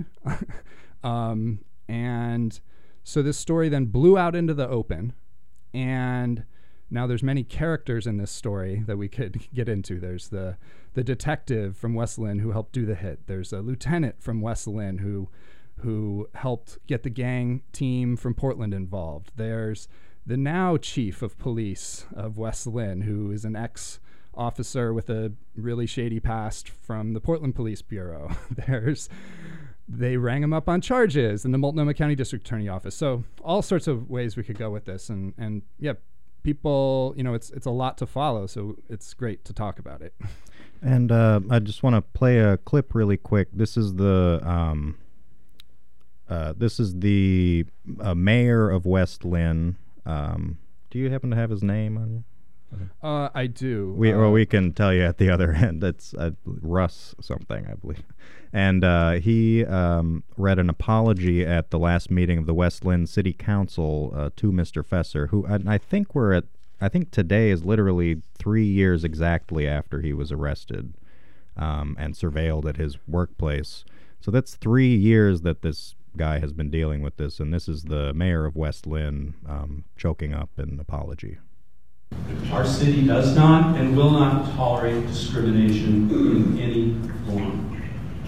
[SPEAKER 1] um, and so this story then blew out into the open, and now there's many characters in this story that we could get into. There's the the detective from West Linn who helped do the hit. There's a lieutenant from West Linn who who helped get the gang team from Portland involved. There's the now chief of police of West Linn, who is an ex officer with a really shady past from the Portland Police Bureau. There's, they rang him up on charges in the Multnomah County District Attorney Office. So all sorts of ways we could go with this, and and yeah, people, you know, it's it's a lot to follow. So it's great to talk about it.
[SPEAKER 4] And uh, I just want to play a clip really quick. This is the um, uh, this is the uh, mayor of West Linn. Um, do you happen to have his name on you?
[SPEAKER 1] Uh, I do.
[SPEAKER 4] We
[SPEAKER 1] uh,
[SPEAKER 4] well, we can tell you at the other end. It's uh, Russ something, I believe. And uh, he um, read an apology at the last meeting of the West Linn City Council uh, to Mister Fesser, who I, I think we're at. I think today is literally three years exactly after he was arrested um, and surveilled at his workplace. So that's three years that this guy has been dealing with this, and this is the mayor of West Linn um, choking up an apology.
[SPEAKER 2] Our city does not and will not tolerate discrimination in any form.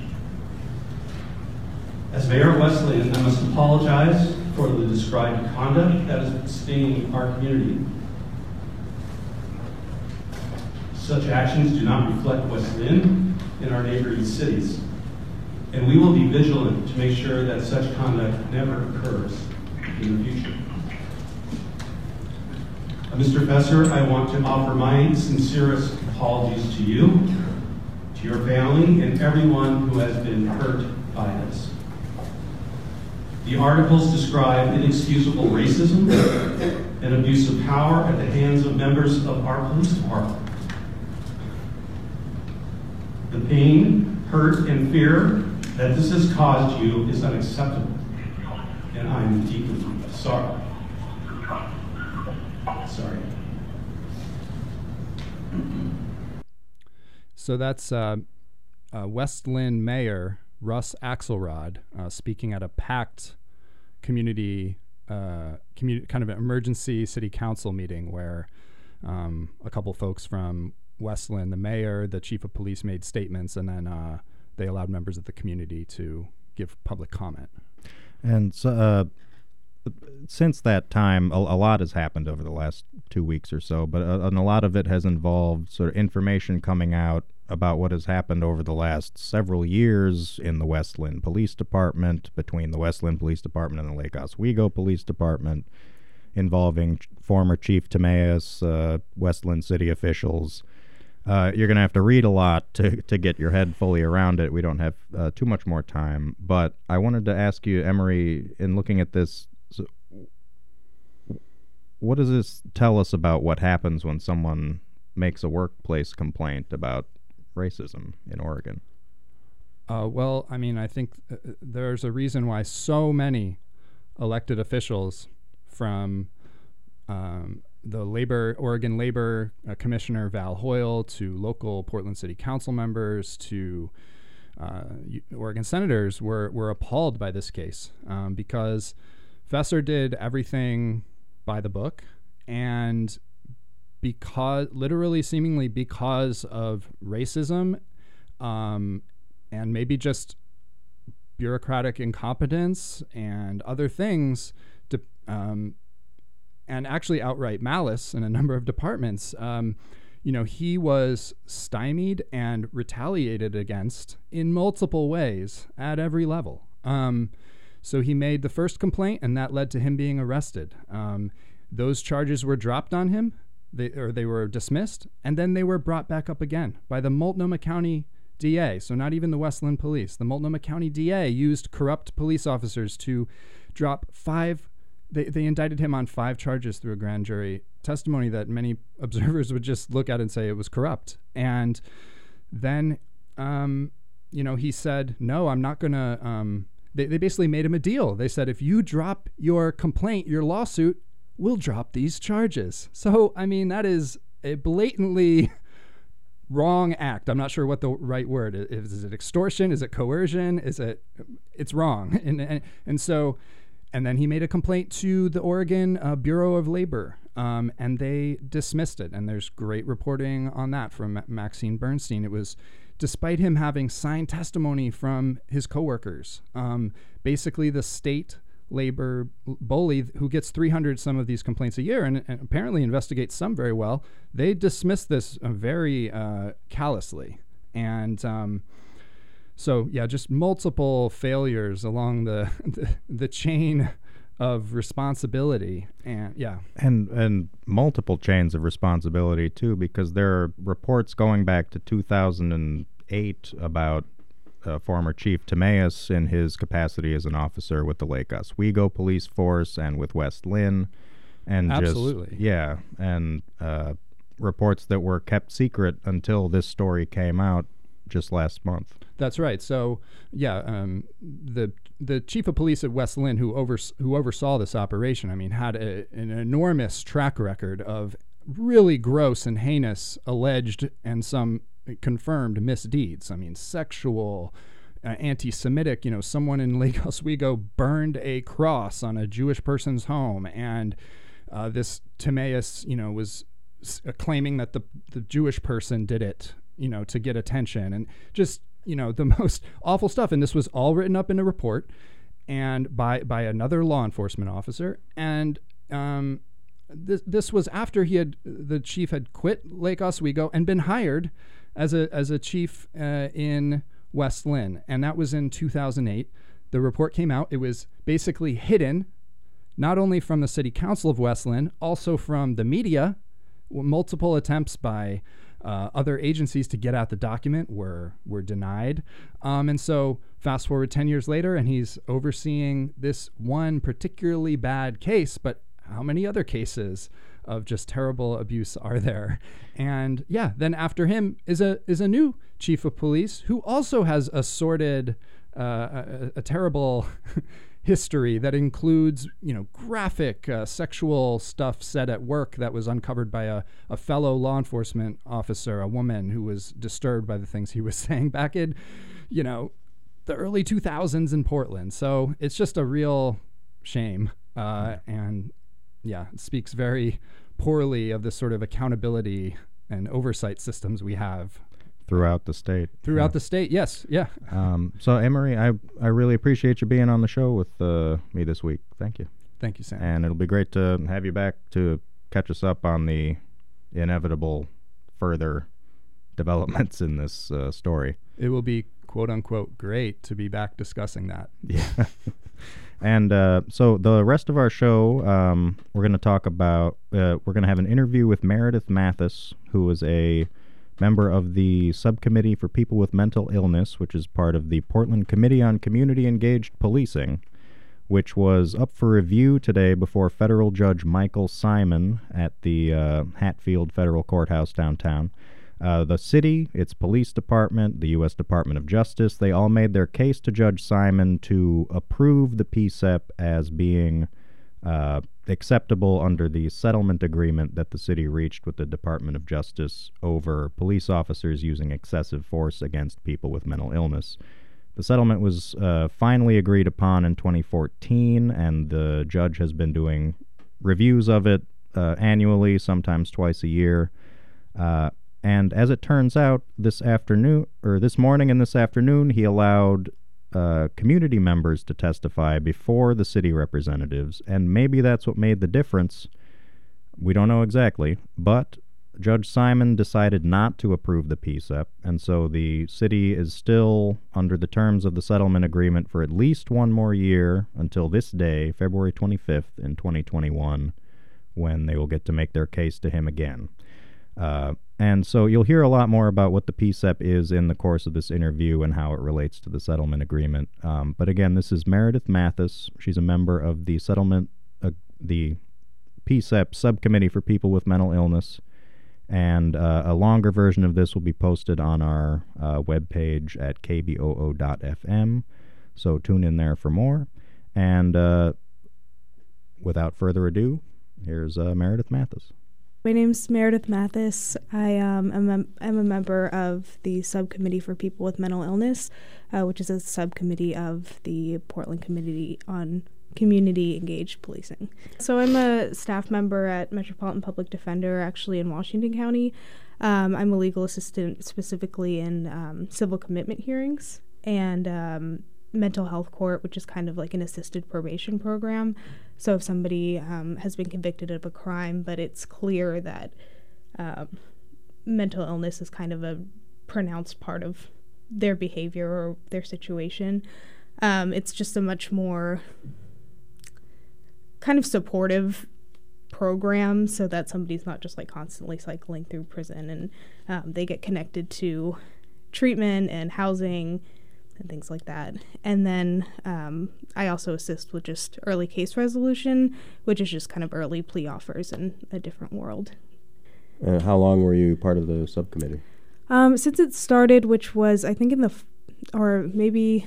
[SPEAKER 2] As mayor of West Linn, I must apologize for the described conduct that is staining our community. Such actions do not reflect West Linn and our neighboring cities, and we will be vigilant to make sure that such conduct never occurs in the future. Mister Fesser, I want to offer my sincerest apologies to you, to your family, and everyone who has been hurt by this. The articles describe inexcusable racism and abuse of power at the hands of members of our police department. The pain, hurt, and fear that this has caused you is unacceptable, and I'm deeply sorry. Sorry.
[SPEAKER 1] So that's uh, uh, West Linn Mayor Russ Axelrod uh, speaking at a packed community, uh, community kind of an emergency city council meeting where um, a couple folks from West Linn, the mayor, the chief of police, made statements, and then uh, they allowed members of the community to give public comment.
[SPEAKER 4] And so, uh, since that time, a, a lot has happened over the last two weeks or so, but uh, and a lot of it has involved sort of information coming out about what has happened over the last several years in the West Linn Police Department, between the West Linn Police Department and the Lake Oswego Police Department, involving ch- former Chief Timaeus, uh, West Linn city officials. Uh, you're going to have to read a lot to, to get your head fully around it. We don't have uh, too much more time, but I wanted to ask you, Emery, in looking at this, so what does this tell us about what happens when someone makes a workplace complaint about racism in Oregon?
[SPEAKER 1] Uh, well, I mean, I think uh, there's a reason why so many elected officials, from um, the labor Oregon Labor uh, Commissioner Val Hoyle to local Portland City Council members to uh, Oregon senators, were were appalled by this case um, because Fesser did everything by the book, and because literally seemingly because of racism um, and maybe just bureaucratic incompetence and other things, to, um, and actually outright malice in a number of departments, um, you know, he was stymied and retaliated against in multiple ways at every level. Um, so he made the first complaint, and that led to him being arrested. Um, those charges were dropped on him, they, or they were dismissed, and then they were brought back up again by the Multnomah County D A. So not even the West Linn Police. The Multnomah County D A used corrupt police officers to drop five. They, they indicted him on five charges through a grand jury testimony that many observers would just look at and say it was corrupt. And then, um, you know, he said, no, I'm not going to, um, they, they basically made him a deal. They said, if you drop your complaint, your lawsuit, we'll drop these charges. So, I mean, that is a blatantly wrong act. I'm not sure what the right word is. Is it extortion? Is it coercion? Is it, it's wrong. And, and, and so, And then he made a complaint to the Oregon uh, Bureau of Labor, um, and they dismissed it. And there's great reporting on that from Ma- Maxine Bernstein. It was despite him having signed testimony from his coworkers. Um, basically, the state labor bully who gets three hundred some of these complaints a year and, and apparently investigates some very well, they dismissed this uh, very uh, callously. And um, So yeah, just multiple failures along the, the the chain of responsibility, and yeah,
[SPEAKER 4] and and multiple chains of responsibility too, because there are reports going back to two thousand eight about uh, former Chief Timaeus in his capacity as an officer with the Lake Oswego Police Force and with West Linn, and
[SPEAKER 1] absolutely,
[SPEAKER 4] just, yeah, and uh, reports that were kept secret until this story came out just last month.
[SPEAKER 1] That's right. So, yeah, um, the the chief of police at West Linn, who over who oversaw this operation, I mean, had a, an enormous track record of really gross and heinous alleged and some confirmed misdeeds. I mean, sexual, uh, anti-Semitic. You know, someone in Lake Oswego burned a cross on a Jewish person's home, and uh, this Timaeus, you know, was s- claiming that the the Jewish person did it, you know, to get attention, and just, you know, the most awful stuff. And this was all written up in a report and by by another law enforcement officer. And um, this this was after he had the chief had quit Lake Oswego and been hired as a as a chief uh, in West Linn. And that was in two thousand eight. The report came out. It was basically hidden, not only from the city council of West Linn, also from the media. Multiple attempts by Uh, other agencies to get at the document were were denied. Um, and so fast forward ten years later, and he's overseeing this one particularly bad case, but how many other cases of just terrible abuse are there? And yeah, then after him is a is a new chief of police who also has a sordid, uh, a, a terrible history that includes, you know, graphic uh, sexual stuff said at work that was uncovered by a, a fellow law enforcement officer, a woman who was disturbed by the things he was saying back in, you know, the early two thousands in Portland. So it's just a real shame. Uh, and yeah, it speaks very poorly of the sort of accountability and oversight systems we have
[SPEAKER 4] throughout the state.
[SPEAKER 1] Throughout
[SPEAKER 4] yeah.
[SPEAKER 1] the state, yes, yeah.
[SPEAKER 4] Um, so, Emery, I I really appreciate you being on the show with uh, me this week. Thank you.
[SPEAKER 1] Thank you, Sam.
[SPEAKER 4] And it'll be great to have you back to catch us up on the inevitable further developments in this uh, story.
[SPEAKER 1] It will be, quote unquote, great to be back discussing that.
[SPEAKER 4] Yeah. And uh, so the rest of our show, um, we're going to talk about, uh, we're going to have an interview with Meredith Mathis, who is a member of the Subcommittee for People with Mental Illness, which is part of the Portland Committee on Community Engaged Policing, which was up for review today before federal judge Michael Simon at the uh, Hatfield Federal Courthouse downtown. Uh, the city, its police department, the U S Department of Justice, they all made their case to Judge Simon to approve the P S E P as being uh, acceptable under the settlement agreement that the city reached with the Department of Justice over police officers using excessive force against people with mental illness. The settlement was uh, finally agreed upon in twenty fourteen, and the judge has been doing reviews of it uh, annually, sometimes twice a year. Uh, and as it turns out, this afternoon, or this morning and this afternoon, he allowed uh, community members to testify before the city representatives, and maybe that's what made the difference. We don't know exactly, but Judge Simon decided not to approve the P S E P, and so the city is still under the terms of the settlement agreement for at least one more year until this day, February twenty-fifth in twenty twenty-one, when they will get to make their case to him again. Uh, and so you'll hear a lot more about what the P S E P is in the course of this interview and how it relates to the settlement agreement. Um, but again, this is Meredith Mathis. She's a member of the settlement, uh, the P S E P Subcommittee for People with Mental Illness. And uh, a longer version of this will be posted on our uh, webpage at k b o o dot f m. So tune in there for more. And uh, without further ado, here's uh, Meredith Mathis.
[SPEAKER 3] My name's Meredith Mathis. I um, am a, I'm a member of the Subcommittee for People with Mental Illness, uh, which is a subcommittee of the Portland Committee on Community Engaged Policing. So I'm a staff member at Metropolitan Public Defender, actually in Washington County. Um, I'm a legal assistant specifically in um, civil commitment hearings and um, mental health court, which is kind of like an assisted probation program. So if somebody um, has been convicted of a crime, but it's clear that um, mental illness is kind of a pronounced part of their behavior or their situation, um, it's just a much more kind of supportive program so that somebody's not just like constantly cycling through prison, and um, they get connected to treatment and housing and things like that. And then um, I also assist with just early case resolution, which is just kind of early plea offers in a different world.
[SPEAKER 5] Uh, how long were you part of the subcommittee?
[SPEAKER 3] Um, since it started, which was I think in the, f- or maybe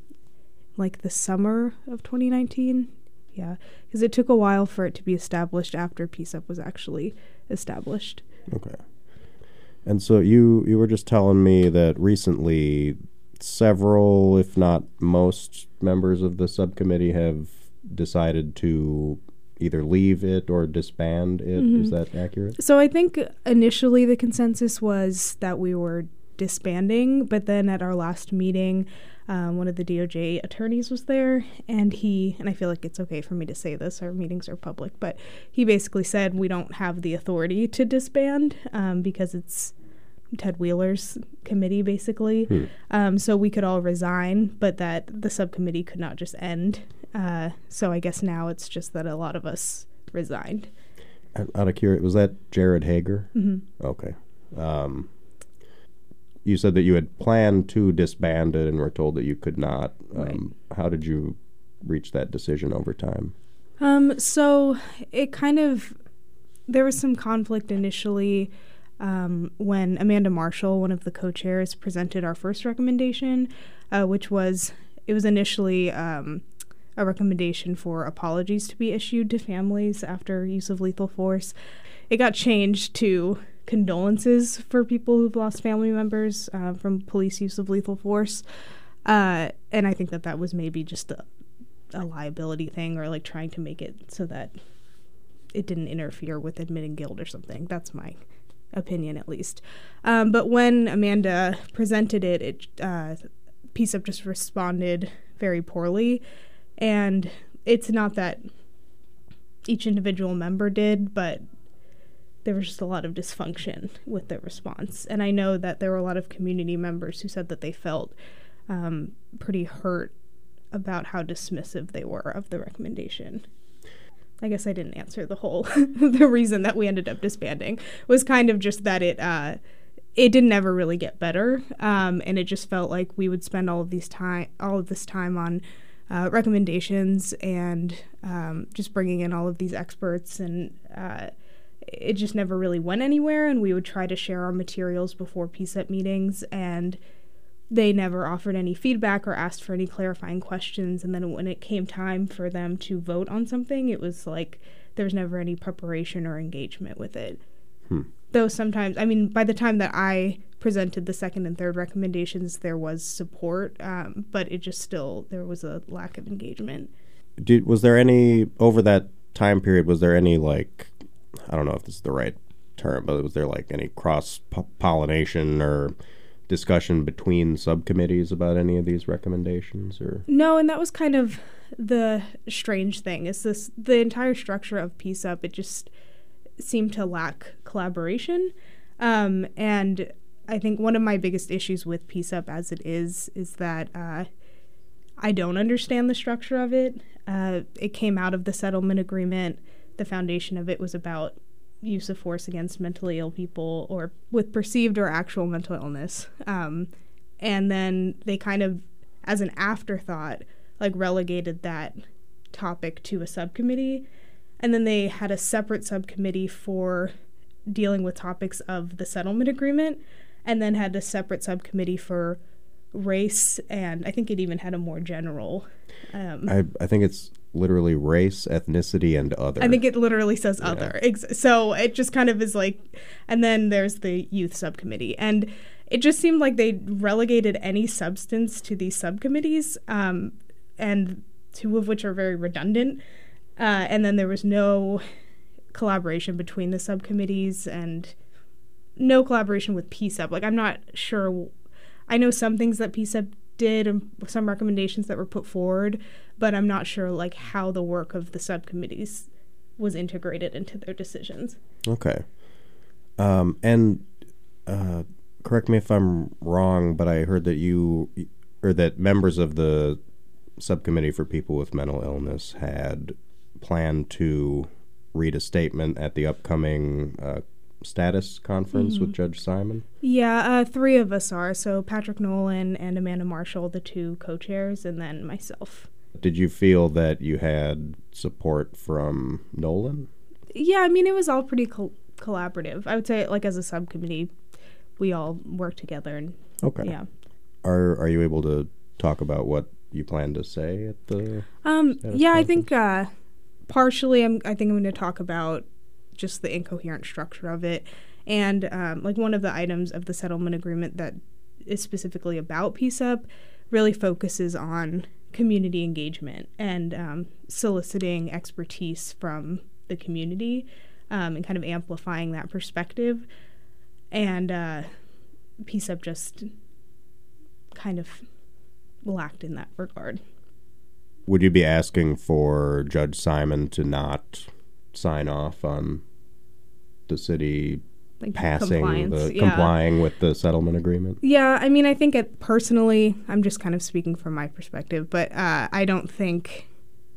[SPEAKER 3] like the summer of twenty nineteen. Yeah, because it took a while for it to be established after P S E P was actually established.
[SPEAKER 5] Okay. And so you, you were just telling me that recently several, if not most, members of the subcommittee have decided to either leave it or disband it. Mm-hmm. Is that accurate?
[SPEAKER 3] So I think initially the consensus was that we were disbanding, but then at our last meeting, um, one of the D O J attorneys was there, and he, and I feel like it's okay for me to say this, our meetings are public, but he basically said we don't have the authority to disband um, because it's Ted Wheeler's committee, basically. Hmm. Um, so we could all resign, but that the subcommittee could not just end. Uh, so I guess now it's just that a lot of us resigned.
[SPEAKER 5] Out of curiosity, was that Jared Hager?
[SPEAKER 3] Mm-hmm.
[SPEAKER 5] Okay. Um, you said that you had planned to disband it and were told that you could not. Um, right. How did you reach that decision over time?
[SPEAKER 3] Um, so it kind of, there was some conflict initially um, when Amanda Marshall, one of the co-chairs, presented our first recommendation, uh, which was, it was initially um, a recommendation for apologies to be issued to families after use of lethal force. It got changed to condolences for people who've lost family members uh, from police use of lethal force. Uh, and I think that that was maybe just a, a liability thing, or like trying to make it so that it didn't interfere with admitting guilt or something. That's my opinion, at least. Um, but when Amanda presented it, it uh, P S E P just responded very poorly. And it's not that each individual member did, but there was just a lot of dysfunction with the response. And I know that there were a lot of community members who said that they felt um, pretty hurt about how dismissive they were of the recommendation. I guess I didn't answer the whole, the reason that we ended up disbanding was kind of just that it, uh, it didn't ever really get better. Um, and it just felt like we would spend all of these time, all of this time on uh, recommendations and um, just bringing in all of these experts, and uh, it just never really went anywhere. And we would try to share our materials before P S E P meetings, and they never offered any feedback or asked for any clarifying questions. And then when it came time for them to vote on something, it was like there was never any preparation or engagement with it.
[SPEAKER 5] Hmm.
[SPEAKER 3] Though sometimes, I mean, by the time that I presented the second and third recommendations, there was support, um, but it just still, there was a lack of engagement.
[SPEAKER 5] Did, was there any, over that time period, was there any, like, I don't know if this is the right term, but was there, like, any cross-pollination or discussion between subcommittees about any of these recommendations? Or
[SPEAKER 3] no, and that was kind of the strange thing, is this, the entire structure of P S E P, it just, seem to lack collaboration. Um, and I think one of my biggest issues with P S E P as it is, is that uh, I don't understand the structure of it. Uh, it came out of the settlement agreement. The foundation of it was about use of force against mentally ill people or with perceived or actual mental illness. Um, and then they kind of, as an afterthought, like relegated that topic to a subcommittee. And then they had a separate subcommittee for dealing with topics of the settlement agreement, and then had a separate subcommittee for race, and I think it even had a more general... Um,
[SPEAKER 5] I, I think it's literally race, ethnicity, and other.
[SPEAKER 3] I think it literally says
[SPEAKER 5] Yeah.
[SPEAKER 3] other. Ex- so it just kind of is like... And then there's the youth subcommittee. And it just seemed like they relegated any substance to these subcommittees, um, and two of which are very redundant. Uh, and then there was no collaboration between the subcommittees and no collaboration with P S E P. Like, I'm not sure. I know some things that P S E P did and some recommendations that were put forward, but I'm not sure, like, how the work of the subcommittees was integrated into their decisions.
[SPEAKER 5] Okay. Um, and uh, correct me if I'm wrong, but I heard that you, or that members of the subcommittee for people with mental illness had planned to read a statement at the upcoming uh, status conference
[SPEAKER 3] Mm-hmm.
[SPEAKER 5] with Judge Simon.
[SPEAKER 3] Yeah, uh, three of us are. So Patrick Nolan and Amanda Marshall, the two co-chairs, and then myself.
[SPEAKER 5] Did you feel that you had support from Nolan?
[SPEAKER 3] Yeah, I mean, it was all pretty col- collaborative. I would say, like, as a subcommittee, we all worked together. And
[SPEAKER 5] Okay.
[SPEAKER 3] Yeah.
[SPEAKER 5] Are Are you able to talk about what you plan to say at the
[SPEAKER 3] Um.
[SPEAKER 5] status
[SPEAKER 3] Yeah, I
[SPEAKER 5] conference?
[SPEAKER 3] think uh, partially, I'm. I think I'm going to talk about just the incoherent structure of it, and um, like one of the items of the settlement agreement that is specifically about P S E P really focuses on community engagement and um, soliciting expertise from the community um, and kind of amplifying that perspective. And uh, P S E P just kind of lacked in that regard.
[SPEAKER 5] Would you be asking for Judge Simon to not sign off on the city
[SPEAKER 3] Like
[SPEAKER 5] passing
[SPEAKER 3] compliance,
[SPEAKER 5] the
[SPEAKER 3] yeah.
[SPEAKER 5] complying with the settlement agreement?
[SPEAKER 3] Yeah, I mean, I think it personally, I'm just kind of speaking from my perspective, but uh, I don't think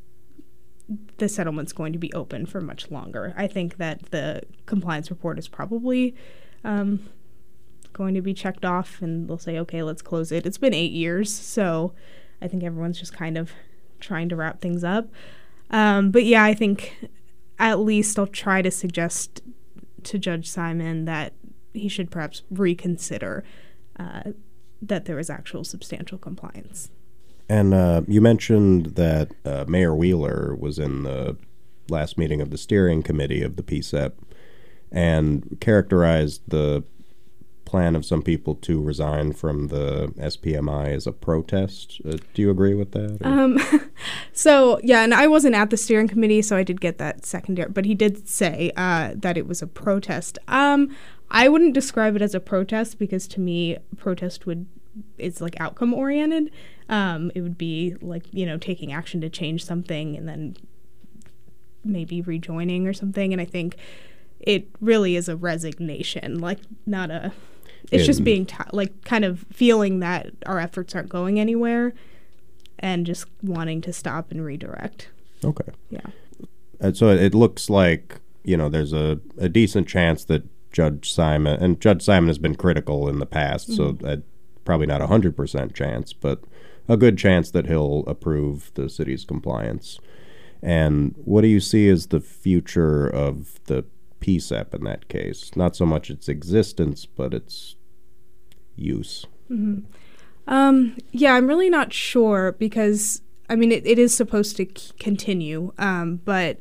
[SPEAKER 3] the settlement's going to be open for much longer. I think that the compliance report is probably um, going to be checked off, and they'll say, okay, let's close it. It's been eight years, so I think everyone's just kind of trying to wrap things up. Um, but yeah, I think at least I'll try to suggest to Judge Simon that he should perhaps reconsider uh, that there was actual substantial compliance.
[SPEAKER 5] And uh, you mentioned that uh, Mayor Wheeler was in the last meeting of the steering committee of the P S E P and characterized the plan of some people to resign from the S P M I as a protest. Uh, do you agree with that? or-
[SPEAKER 3] Um, so, yeah, and I wasn't at the steering committee, so I did get that secondary, but he did say uh, that it was a protest. Um, I wouldn't describe it as a protest because to me, protest would is like outcome oriented. Um, it would be like, you know, taking action to change something and then maybe rejoining or something. And I think it really is a resignation, like not a, it's just
[SPEAKER 5] In-
[SPEAKER 3] being t- like kind of feeling that our efforts aren't going anywhere and just wanting to stop and redirect.
[SPEAKER 5] Okay.
[SPEAKER 3] Yeah.
[SPEAKER 5] And so it looks like, you know, there's a, a decent chance that Judge Simon, and Judge Simon has been critical in the past, so
[SPEAKER 3] Mhm.
[SPEAKER 5] uh, probably not a one hundred percent chance, but a good chance that he'll approve the city's compliance. And what do you see as the future of the P S E P in that case? Not so much its existence, but its use.
[SPEAKER 3] hmm Um, yeah, I'm really not sure because, I mean, it, it is supposed to c- continue, um, but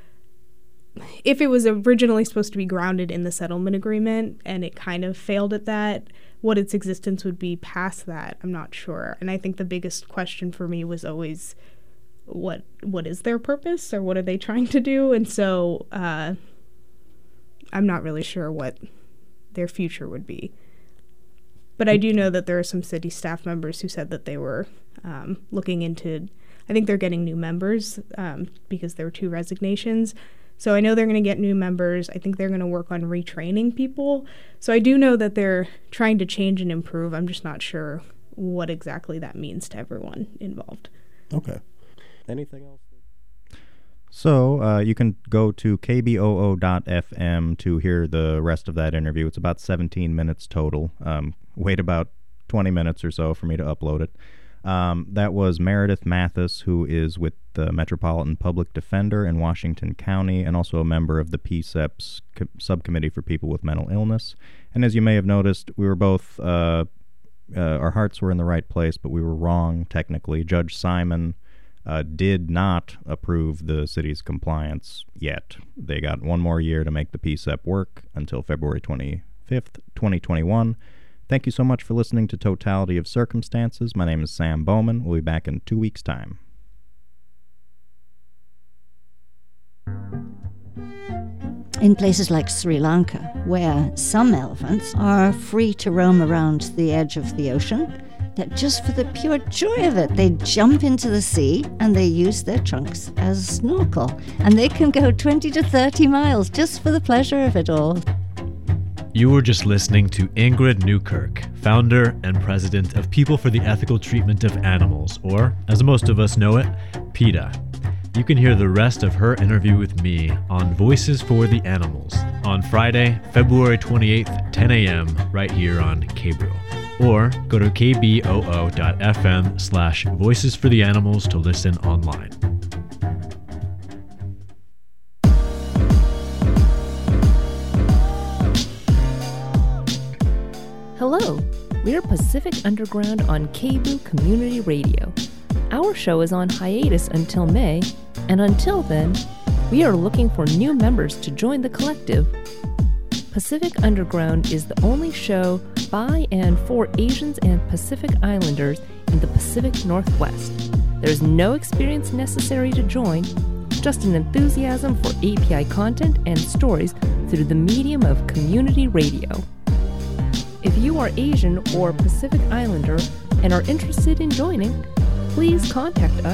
[SPEAKER 3] if it was originally supposed to be grounded in the settlement agreement and it kind of failed at that, what its existence would be past that, I'm not sure. And I think the biggest question for me was always, what what is their purpose or what are they trying to do? And so uh, I'm not really sure what their future would be. But I do know that there are some city staff members who said that they were um, looking into, I think they're getting new members um, because there were two resignations. So I know they're going to get new members. I think they're going to work on retraining people. So I do know that they're trying to change and improve. I'm just not sure what exactly that means to everyone involved.
[SPEAKER 5] Okay. Anything else?
[SPEAKER 4] So uh, you can go to k b o o dot f m to hear the rest of that interview. It's about seventeen minutes total. Um, wait about twenty minutes or so for me to upload it. Um, that was Meredith Mathis, who is with the Metropolitan Public Defender in Washington County and also a member of the P S E P's co- Subcommittee for People with Mental Illness. And as you may have noticed, we were both, uh, uh, our hearts were in the right place, but we were wrong technically. Judge Simon uh, did not approve the city's compliance yet. They got one more year to make the P S E P work until February twenty-fifth, twenty twenty-one. Thank you so much for listening to Totality of Circumstances. My name is Sam Bowman. We'll be back in two weeks' time.
[SPEAKER 7] In places like Sri Lanka, where some elephants are free to roam around the edge of the ocean, that just for the pure joy of it, they jump into the sea and they use their trunks as a snorkel. And they can go twenty to thirty miles just for the pleasure of it all.
[SPEAKER 10] You were just listening to Ingrid Newkirk, founder and president of People for the Ethical Treatment of Animals, or, as most of us know it, PETA. You can hear the rest of her interview with me on Voices for the Animals on Friday, February twenty-eighth, ten a.m., right here on K B O. Or go to k b o o dot f m slash voices for the animals to listen online.
[SPEAKER 12] Hello, we're Pacific Underground on K B O Community Radio. Our show is on hiatus until May, and until then, we are looking for new members to join the collective. Pacific Underground is the only show by and for Asians and Pacific Islanders in the Pacific Northwest. There's no experience necessary to join, just an enthusiasm for A P I content and stories through the medium of community radio. If you are Asian or Pacific Islander and are interested in joining, please contact us